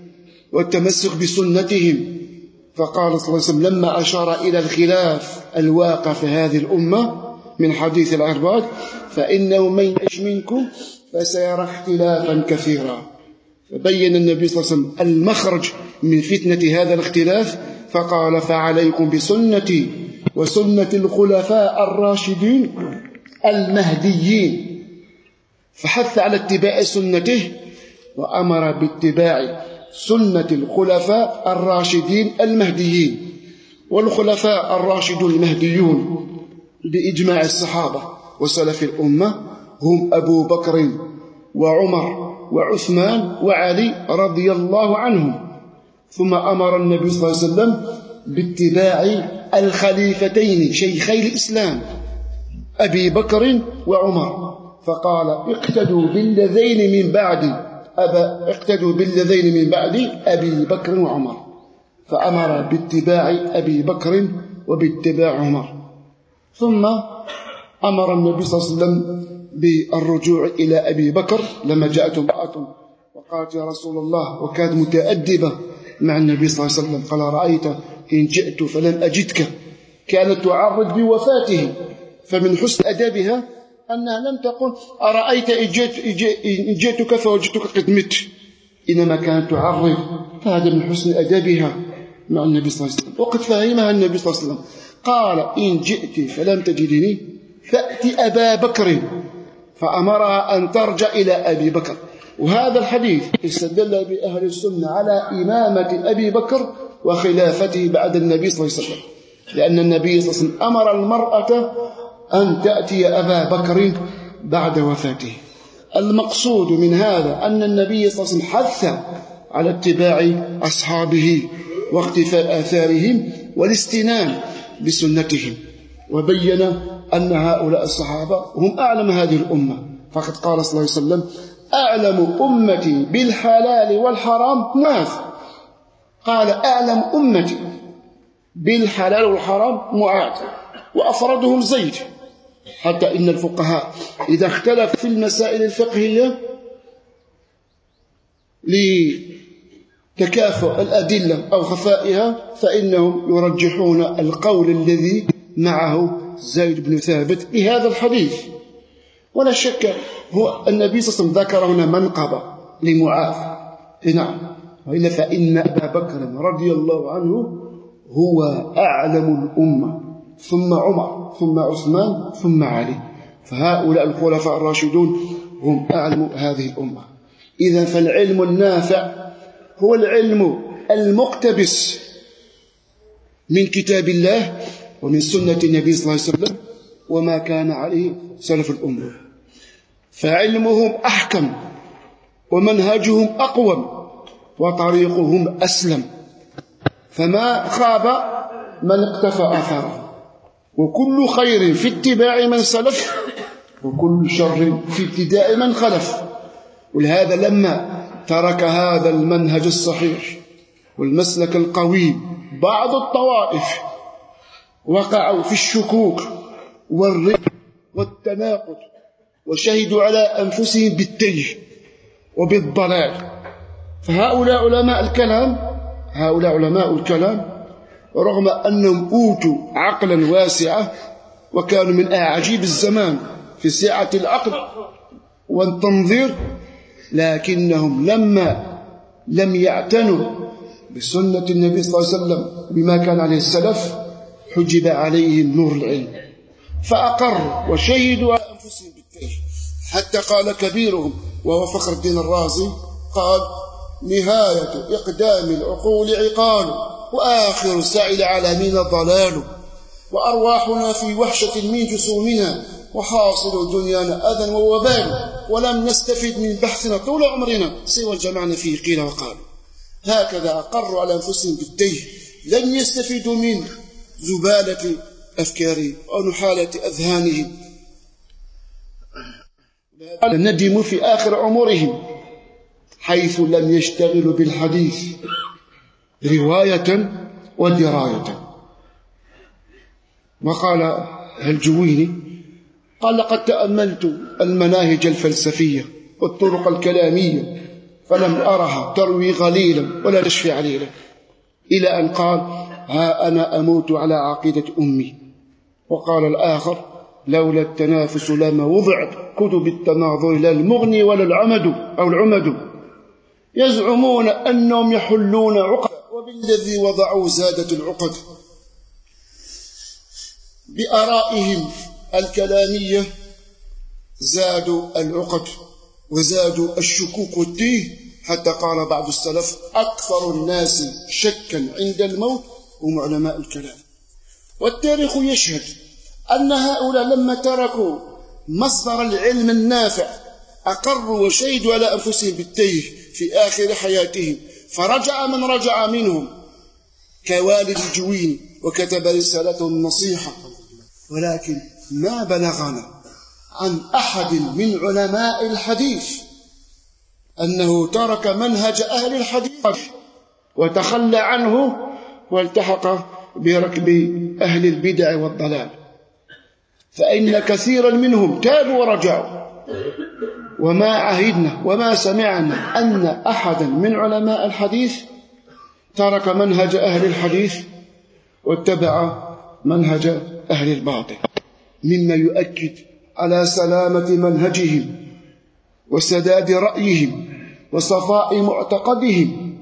والتمسك بسنتهم. فقال صلى الله عليه وسلم لما أشار إلى الخلاف الواقع في هذه الأمة من حديث العرباض: فإنه من يعش منكم فسيرى اختلافا كثيرا. فبين النبي صلى الله عليه وسلم المخرج من فتنة هذا الاختلاف، فقال: فعليكم بسنتي وسنة الخلفاء الراشدين المهديين. فحث على اتباع سنته وأمر باتباع سنة الخلفاء الراشدين المهديين. والخلفاء الراشدون المهديون بإجماع الصحابة وسلف الأمة هم أبو بكر وعمر وعثمان وعلي رضي الله عنهم. ثم أمر النبي صلى الله عليه وسلم باتباع الخليفتين شيخي الإسلام أبي بكر وعمر، فقال: اقتدوا بالذين من بعد أبي بكر وعمر. فأمر باتباع أبي بكر وباتباع عمر. ثم أمر النبي صلى الله عليه وسلم بالرجوع إلى أبي بكر لما جاءته امرأة وقالت: يا رسول الله، وكانت متأدبة مع النبي صلى الله عليه وسلم، قال: رأيت إن جئت فلم أجدك. كانت تعرض بوفاته، فمن حسن أدبها أنها لم تقل: أرأيت إن جئتك فوجدتك قد مت، إنما كانت تعرض. فهذا من حسن أدبها مع النبي صلى الله عليه وسلم. وقد فهمها النبي صلى الله عليه وسلم، قال: إن جئت فلم تجدني فأتي أبا بكر، فأمرها أن ترجع إلى أبي بكر. وهذا الحديث استدل بأهل السنة على إمامة أبي بكر وخلافته بعد النبي صلى الله عليه وسلم، لأن النبي صلى الله عليه وسلم أمر المرأة أن تأتي أبا بكر بعد وفاته. المقصود من هذا أن النبي صلى الله عليه وسلم حث على اتباع أصحابه واقتفاء آثارهم والاستنان بسنتهم، وبين أن هؤلاء الصحابة هم أعلم هذه الأمة. فقد قال صلى الله عليه وسلم: أعلم أمتي بالحلال والحرام معاذ. قال: أعلم أمتي بالحلال والحرام معاذ، وأفردهم زيد. حتى إن الفقهاء إذا اختلف في المسائل الفقهية لتكافؤ الأدلة أو خفائها فإنهم يرجحون القول الذي معه زيد بن ثابت بهذا الحديث. ولا شك هو النبي صلى الله عليه وسلم ذكر هنا منقبة لمعاذ، نعم، وإلا فإن أبا بكر رضي الله عنه هو أعلم الأمة، ثم عمر، ثم عثمان، ثم علي. فهؤلاء الخلفاء الراشدون هم أعلم هذه الأمة. إذن فالعلم النافع هو العلم المقتبس من كتاب الله ومن سنة النبي صلى الله عليه وسلم وما كان عليه سلف الأمة. فعلمهم أحكم ومنهجهم أقوم وطريقهم أسلم، فما خاب من اقتفى آثاره. وكل خير في اتباع من سلف، وكل شر في ابتداء من خلف. ولهذا لما ترك هذا المنهج الصحيح والمسلك القويم بعض الطوائف وقعوا في الشكوك والريب والتناقض، وشهدوا على أنفسهم بالتيه وبالضلال. فهؤلاء علماء الكلام رغم أنهم أوتوا عقلا واسعا وكانوا من أعاجيب الزمان في سعة العقل والتنظير، لكنهم لما لم يعتنوا بسنة النبي صلى الله عليه وسلم بما كان عليه السلف حجب عليهم نور العلم، فأقروا وشهدوا على أنفسهم بالتيه. حتى قال كبيرهم وهو فخر الدين الرازي، قال: نهاية إقدام العقول عقال، وآخر سعي العالمين ضلال، وأرواحنا في وحشة من جسومنا، وحاصل دنيانا أذى ووبال، ولم نستفد من بحثنا طول عمرنا سوى جمعنا فيه قيل وقال. هكذا أقروا على أنفسهم بالتيه، لن يستفيدوا من زبالة أفكارهم أو نحالة أذهانهم، ندموا في آخر عمرهم حيث لم يشتغلوا بالحديث رواية ودراية. وقال الجويني قال: لقد تأملت المناهج الفلسفية والطرق الكلامية فلم أرها تروي غليلا ولا تشفي عليلا، إلى أن قال: ها أنا أموت على عقيدة أمي. وقال الآخر: لولا التنافس لما وضعت كتب التناظر لا المغني ولا العمد. يزعمون أنهم يحلون عقد، وبالذي وضعوا زادت العقد. بآرائهم الكلامية زادوا العقد وزادوا الشكوك والتيه، حتى قال بعض السلف: أكثر الناس شكا عند الموت هم علماء الكلام. والتاريخ يشهد أن هؤلاء لما تركوا مصدر العلم النافع أقروا وشهدوا على أنفسهم بالتيه في آخر حياتهم، فرجع من رجع منهم كوالد الجويني وكتب رسالته النصيحة. ولكن ما بلغنا عن أحد من علماء الحديث أنه ترك منهج أهل الحديث وتخلى عنه والتحق بركب أهل البدع والضلال، فإن كثيرا منهم تابوا ورجعوا. وما عهدنا وما سمعنا أن أحدا من علماء الحديث ترك منهج أهل الحديث واتبع منهج أهل الباطل، مما يؤكد على سلامة منهجهم وسداد رأيهم وصفاء معتقدهم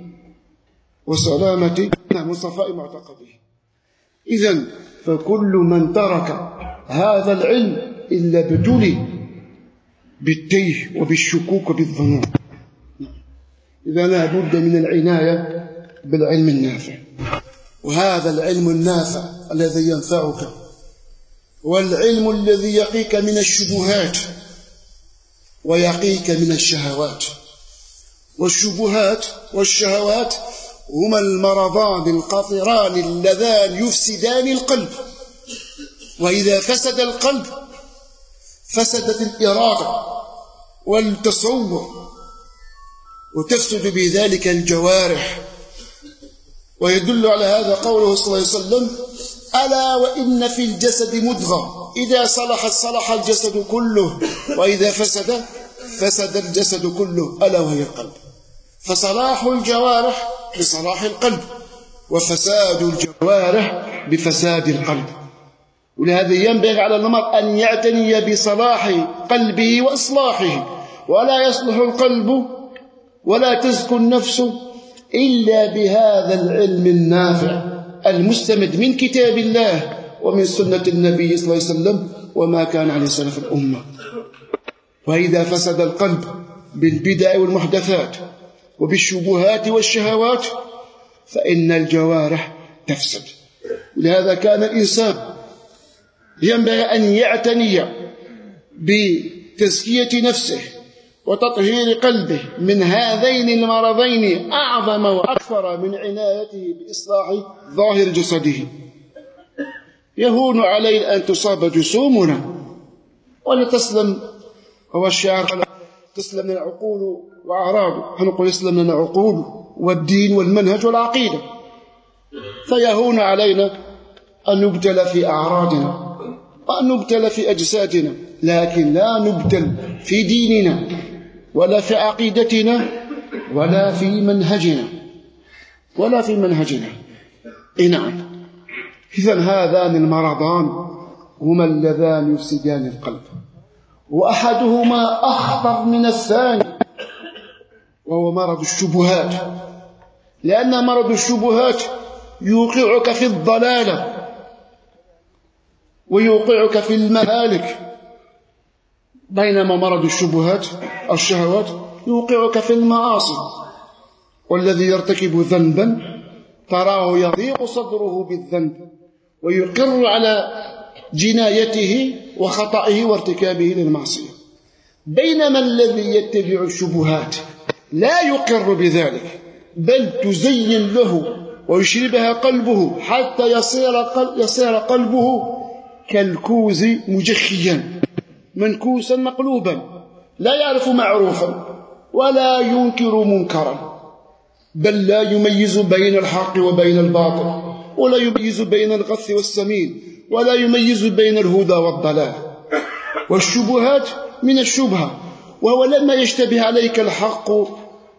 وصفاء معتقدهم. إذن فكل من ترك هذا العلم إلا ابتلي بالتيه وبالشكوك وبالظنون. إذا لا بد من العناية بالعلم النافع، وهذا العلم النافع الذي ينفعك والعلم الذي يقيك من الشبهات ويقيك من الشهوات. والشبهات والشهوات هما المرضان القاطران اللذان يفسدان القلب، وإذا فسد القلب فسدت الإرادة والتصور، وتفسد بذلك الجوارح. ويدل على هذا قوله صلى الله عليه وسلم: ألا وإن في الجسد مضغة إذا صلحت صلح الجسد كله وإذا فسد الجسد كله ألا وهي القلب. فصلاح الجوارح بصلاح القلب، وفساد الجوارح بفساد القلب. ولهذا ينبغي على المرء أن يعتني بصلاح قلبه وإصلاحه، ولا يصلح القلب ولا تزكو النفس إلا بهذا العلم النافع المستمد من كتاب الله ومن سنة النبي صلى الله عليه وسلم وما كان عليه سلف الأمة. وإذا فسد القلب بالبدع والمحدثات وبالشبهات والشهوات فإن الجوارح تفسد. ولهذا كان الإنسان ينبغي أن يعتني بتزكية نفسه وتطهير قلبه من هذين المرضين أعظم وأكثر من عنايته بإصلاح ظاهر جسده. يهون علينا أن تصاب جسومنا ولتسلم، هو الشعر تسلم لنا العقول وأعراض، نقول يسلم لنا العقول والدين والمنهج والعقيدة. فيهون علينا أن نبتل في أعراضنا وأن نبتل في أجسادنا، لكن لا نبتل في ديننا ولا في عقيدتنا ولا في منهجنا. نعم. إذن هذان المرضان هما اللذان يفسدان القلب، وأحدهما أخطر من الثاني، وهو مرض الشبهات. لأن مرض الشبهات يوقعك في الضلالة ويوقعك في المهالك، بينما مرض الشبهات الشهوات يوقعك في المعاصي. والذي يرتكب ذنبا تراه يضيق صدره بالذنب ويقر على جنايته وخطئه وارتكابه للمعصية، بينما الذي يتبع الشبهات لا يقر بذلك، بل تزين له ويشربها قلبه حتى يصير قلبه كالكوز مجخيا منكوسا مقلوبا، لا يعرف معروفا ولا ينكر منكرا، بل لا يميز بين الحق وبين الباطل، ولا يميز بين الغث والسمين، ولا يميز بين الهدى والضلال. والشبهات من الشبهة، وهو لما يشتبه عليك الحق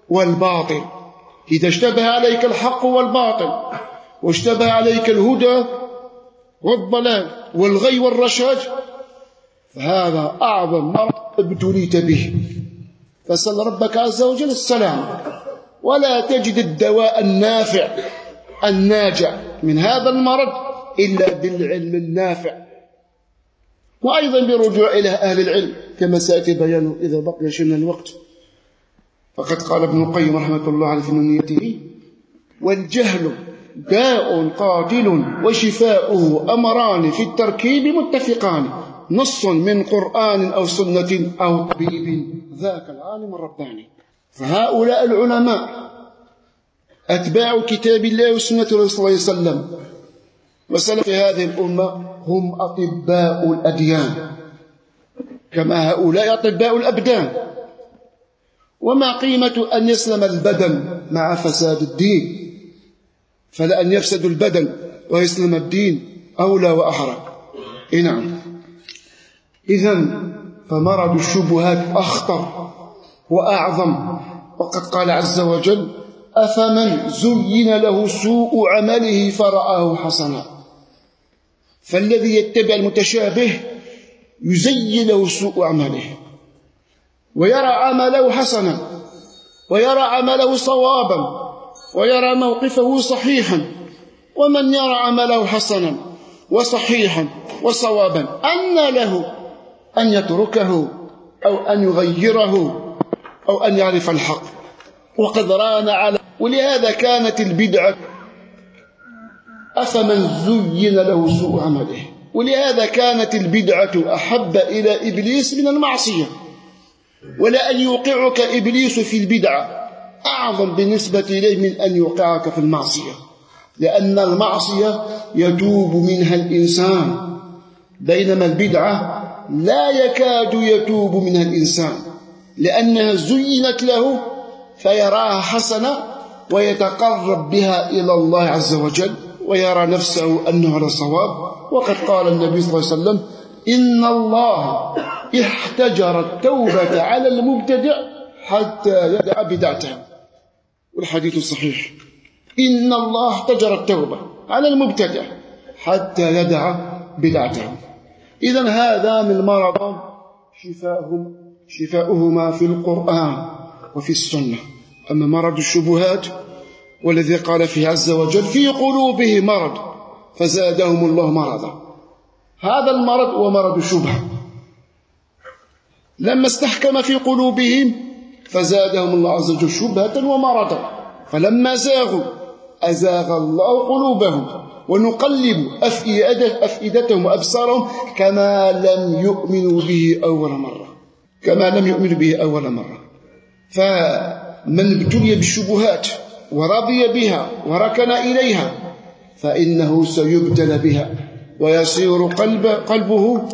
والباطل. إذا اشتبه عليك الحق والباطل واشتبه عليك الهدى والضلال والغي والرشاد فهذا أعظم مرض ابتليت به، فسل ربك عز وجل السلام. ولا تجد الدواء النافع الناجع من هذا المرض إلا بالعلم النافع، وأيضا بالرجوع إلى أهل العلم كما سيأتي بيانه إذا بقي شيء الوقت. فقد قال ابن القيم رحمة الله عليه في نونيته: والجهل داء قاتل وشفاؤه أمران في التركيب متفقان، نص من قرآن أو سنة أو طبيب ذاك العالم الرباني. فهؤلاء العلماء أتباع كتاب الله وسنة رسول الله صلى الله عليه وسلم وسلف هذه الأمة هم أطباء الأديان، كما هؤلاء أطباء الأبدان. وما قيمة أن يسلم البدن مع فساد الدين؟ فلأن يفسد البدن ويسلم الدين أولى وأحرى. نعم. إذن فمرض الشبهات أخطر وأعظم. وقد قال عز وجل: أفمن زين له سوء عمله فرآه حسنا. فالذي يتبع المتشابه يزين له سوء عمله ويرى عمله حسنا ويرى عمله صوابا ويرى موقفه صحيحا. ومن يرى عمله حسنا وصحيحا وصوابا أن له أن يتركه أو أن يغيره أو أن يعرف الحق. وقد ران على ولهذا كانت البدعة أفمن زين له سوء عمله، ولهذا كانت البدعة أحب إلى إبليس من المعصية. ولا أن يوقعك إبليس في البدعة أعظم بالنسبة إليه من أن يوقعك في المعصية، لأن المعصية يتوب منها الإنسان، بينما البدعة لا يكاد يتوب منها الإنسان، لأنها زينت له فيراها حسنة ويتقرب بها إلى الله عز وجل ويرى نفسه أنه على صواب. وقد قال النبي صلى الله عليه وسلم: إن الله احتجر التوبة على المبتدع حتى يدع بدعته. والحديث صحيح. إن الله احتجر التوبة على المبتدع حتى يدع بدعته. إذن هذا من مرض شفاؤهما في القرآن وفي السنة. أما مرض الشبهات والذي قال فيه عز وجل: في قلوبه مرض فزادهم الله مرضا. هذا المرض هو مرض الشبهة. لما استحكم في قلوبهم فزادهم الله عز وجل شبهة ومرضا، فلما زاغوا أزاغ الله قلوبهم ونقلب أفئدتهم وأبصارهم كما لم يؤمنوا به أول مرة. فمن ابتلي بالشبهات ورضي بها وركن إليها فإنه سيبتلى بها ويصير قلبه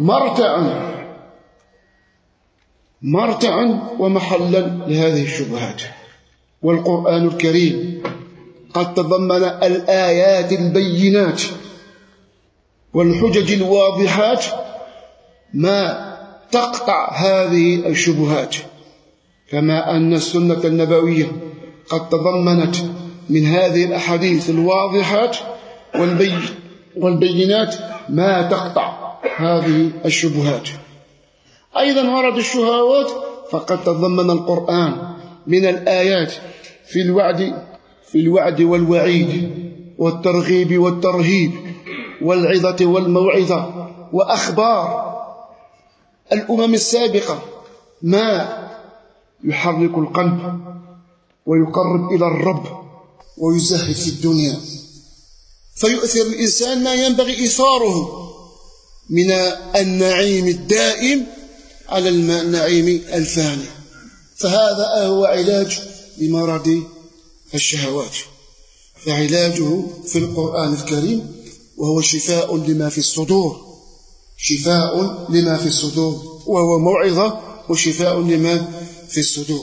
مرتعا ومحلا لهذه الشبهات. والقرآن الكريم قد تضمن الآيات البينات والحجج الواضحات ما تقطع هذه الشبهات، كما أن السنة النبوية قد تضمنت من هذه الأحاديث الواضحات والبينات ما تقطع هذه الشبهات. أيضا مرض الشهوات فقد تضمن القرآن من الآيات في الوعد والوعيد والترغيب والترهيب والعظة والموعظة وأخبار الأمم السابقة ما يحرك القلب ويقرب إلى الرب ويزهد في الدنيا، فيؤثر الإنسان ما ينبغي إيثاره من النعيم الدائم على النعيم الفاني. فهذا هو علاج لمرض الشهوات، فعلاجه في القرآن الكريم، وهو شفاء لما في الصدور، وهو موعظة وشفاء لما في الصدور.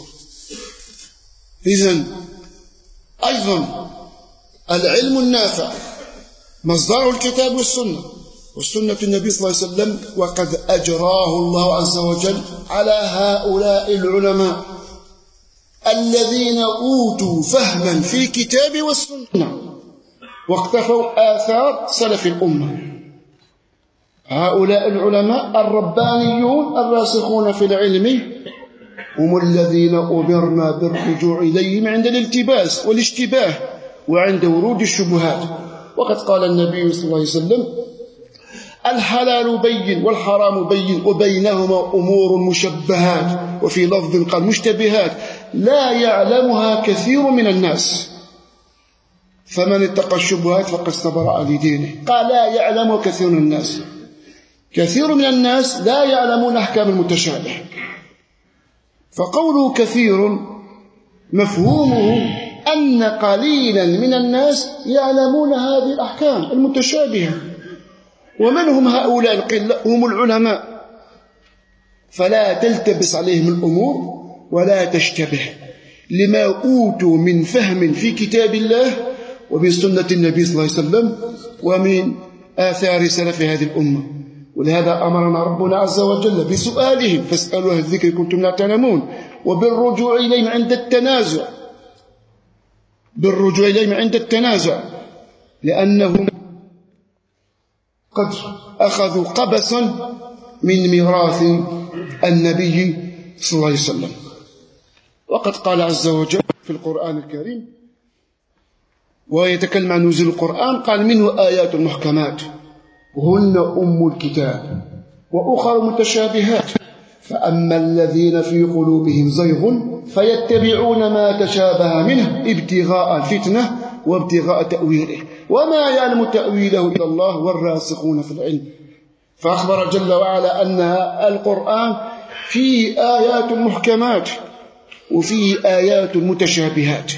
إذن أيضا العلم النافع مصدره الكتاب والسنة والسنة النبي صلى الله عليه وسلم، وقد أجراه الله عز وجل على هؤلاء العلماء الذين أوتوا فهما في الكتاب والسنة واقتفوا آثار سلف الأمة. هؤلاء العلماء الربانيون الراسخون في العلم هم الذين أمرنا بالرجوع إليهم عند الالتباس والاشتباه وعند ورود الشبهات. وقد قال النبي صلى الله عليه وسلم: الحلال بين والحرام بين وبينهما أمور مشبهات، وفي لفظ قال مشتبهات لا يعلمها كثير من الناس، فمن اتقى الشبهات فقد استبرأ لدينه. قال لا يعلمها كثير من الناس. كثير من الناس لا يعلمون أحكام المتشابه، فقوله كثير مفهومه أن قليلا من الناس يعلمون هذه الأحكام المتشابهة. ومن هم هؤلاء القلة؟ هم العلماء. فلا تلتبس عليهم الأمور ولا تشتبه لما أوتوا من فهم في كتاب الله ومن سنة النبي صلى الله عليه وسلم ومن آثار سلف هذه الأمة. ولهذا أمرنا ربنا عز وجل بسؤالهم: فاسألوا أهل الذكر كنتم لا تعلمون، وبالرجوع إليهم عند التنازع، لأنهم قد أخذوا قبسا من ميراث النبي صلى الله عليه وسلم. وقد قال عز وجل في القرآن الكريم ويتكلم عن نزول القرآن، قال: منه آيات محكمات هن أم الكتاب وأخر متشابهات، فأما الذين في قلوبهم زيغ فيتبعون ما تشابه منه ابتغاء الفتنة وابتغاء تأويله وما يعلم تأويله إلا الله والراسخون في العلم. فأخبر جل وعلا أن القرآن فيه آيات محكمات وفيه آيات متشابهات.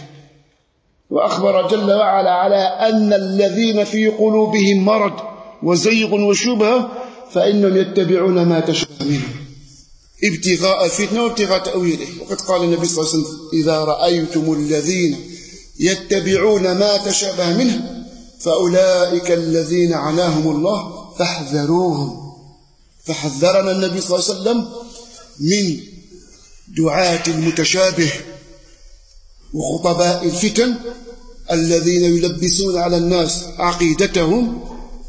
وأخبر جل وعلا على أن الذين في قلوبهم مرض وزيغ وشبهة فإنهم يتبعون ما تشابه منه ابتغاء الفتنة وابتغاء تأويله. وقد قال النبي صلى الله عليه وسلم: إذا رأيتم الذين يتبعون ما تشابه منه فأولئك الذين عناهم الله فاحذروهم. فحذرنا النبي صلى الله عليه وسلم من دعاة المتشابه وخطباء الفتن الذين يلبسون على الناس عقيدتهم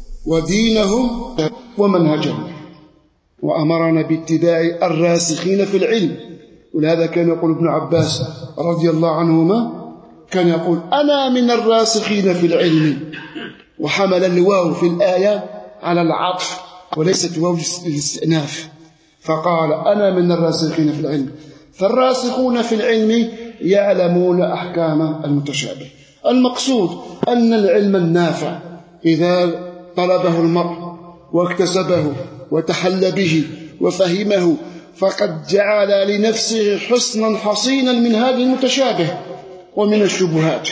ودينهم ومنهجهم. وأمرنا باتباع الراسخين في العلم. ولهذا كان يقول ابن عباس رضي الله عنهما، كان يقول: أنا من الراسخين في العلم، وحمل الواو في الآية على العطف وليست واو الاستئناف، فقال: أنا من الراسخين في العلم. فالراسخون في العلم يعلمون أحكام المتشابه. المقصود أن العلم النافع إذا طلبه المرء واكتسبه وتحل به وفهمه فقد جعل لنفسه حصنا حصينا من هذه المتشابه ومن الشبهات.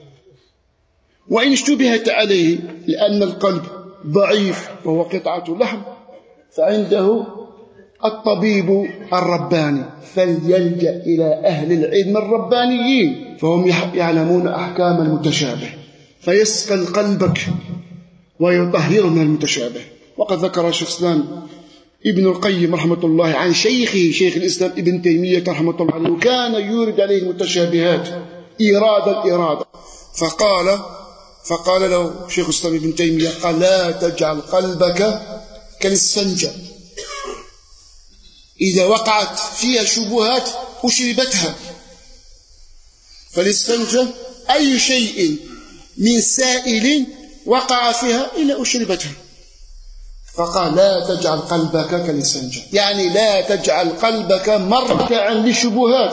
وإن اشتبهت عليه لأن القلب ضعيف وهو قطعة لحم فعنده الطبيب الرباني، فليلجأ إلى أهل العلم الربانيين فهم يعلمون أحكام المتشابه فيسقل قلبك ويطهره من المتشابه. وقد ذكر شيخ الإسلام ابن القيم رحمة الله عن شيخه شيخ الإسلام ابن تيمية رحمة الله عليه، وكان يورد عليه المتشابهات إرادة فقال له شيخ الإسلام ابن تيمية، قال: لا تجعل قلبك كالإسفنجة إذا وقعت فيها شبهات أشربتها. فالإسفنجة أي شيء من سائل وقع فيها إلا أشربتها. فقال: لا تجعل قلبك كالإسفنجة، يعني لا تجعل قلبك مرتعا للشبهات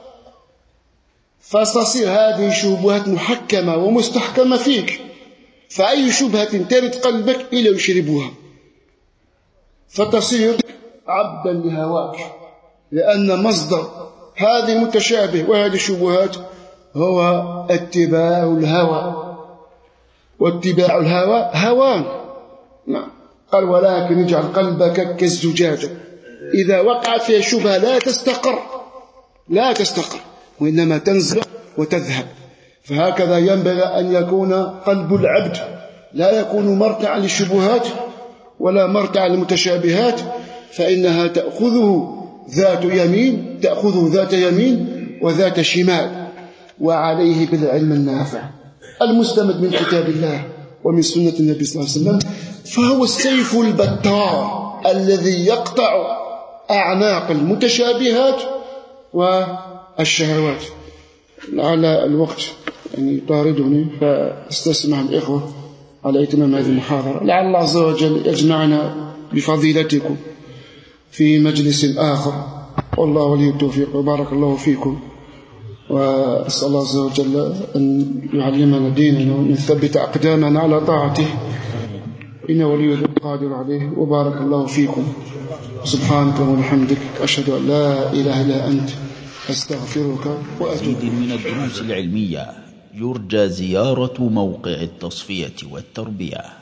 فتصير هذه الشبهات محكمة ومستحكمة فيك، فأي شبهة ترد قلبك إلا يشربها فتصير عبدا لهواك، لأن مصدر هذه المتشابه وهذه الشبهات هو اتباع الهوى، واتباع الهوى هوان. قال: ولكن اجعل قلبك كالزجاجة إذا وقعت فيها شبهة لا تستقر وإنما تنزل وتذهب. فهكذا ينبغي أن يكون قلب العبد، لا يكون مرتعا للشبهات ولا مرتعا للمتشابهات، فإنها تأخذه ذات يمين وذات شمال، وعليه بالعلم النافع المستمد من كتاب الله ومن سنة النبي صلى الله عليه وسلم، فهو السيف البتار الذي يقطع أعناق المتشابهات والشهوات. لعل الوقت يطاردني، فاستسمح الإخوة على إتمام هذه المحاضرة. لعل الله عز وجل يجمعنا بفضيلتكم في مجلس آخر، والله ولي التوفيق، وبارك الله فيكم. وأسأل الله عز وجل أن يعلمنا ديننا وأن يثبت أقدامنا على طاعته، إنه ولي القادر عليه. وبارك الله فيكم. سبحانك وبحمدك، أشهد أن لا إله إلا أنت، أستغفرك وأتوب إليك. من الدروس العلمية يرجى زيارة موقع التصفية والتربية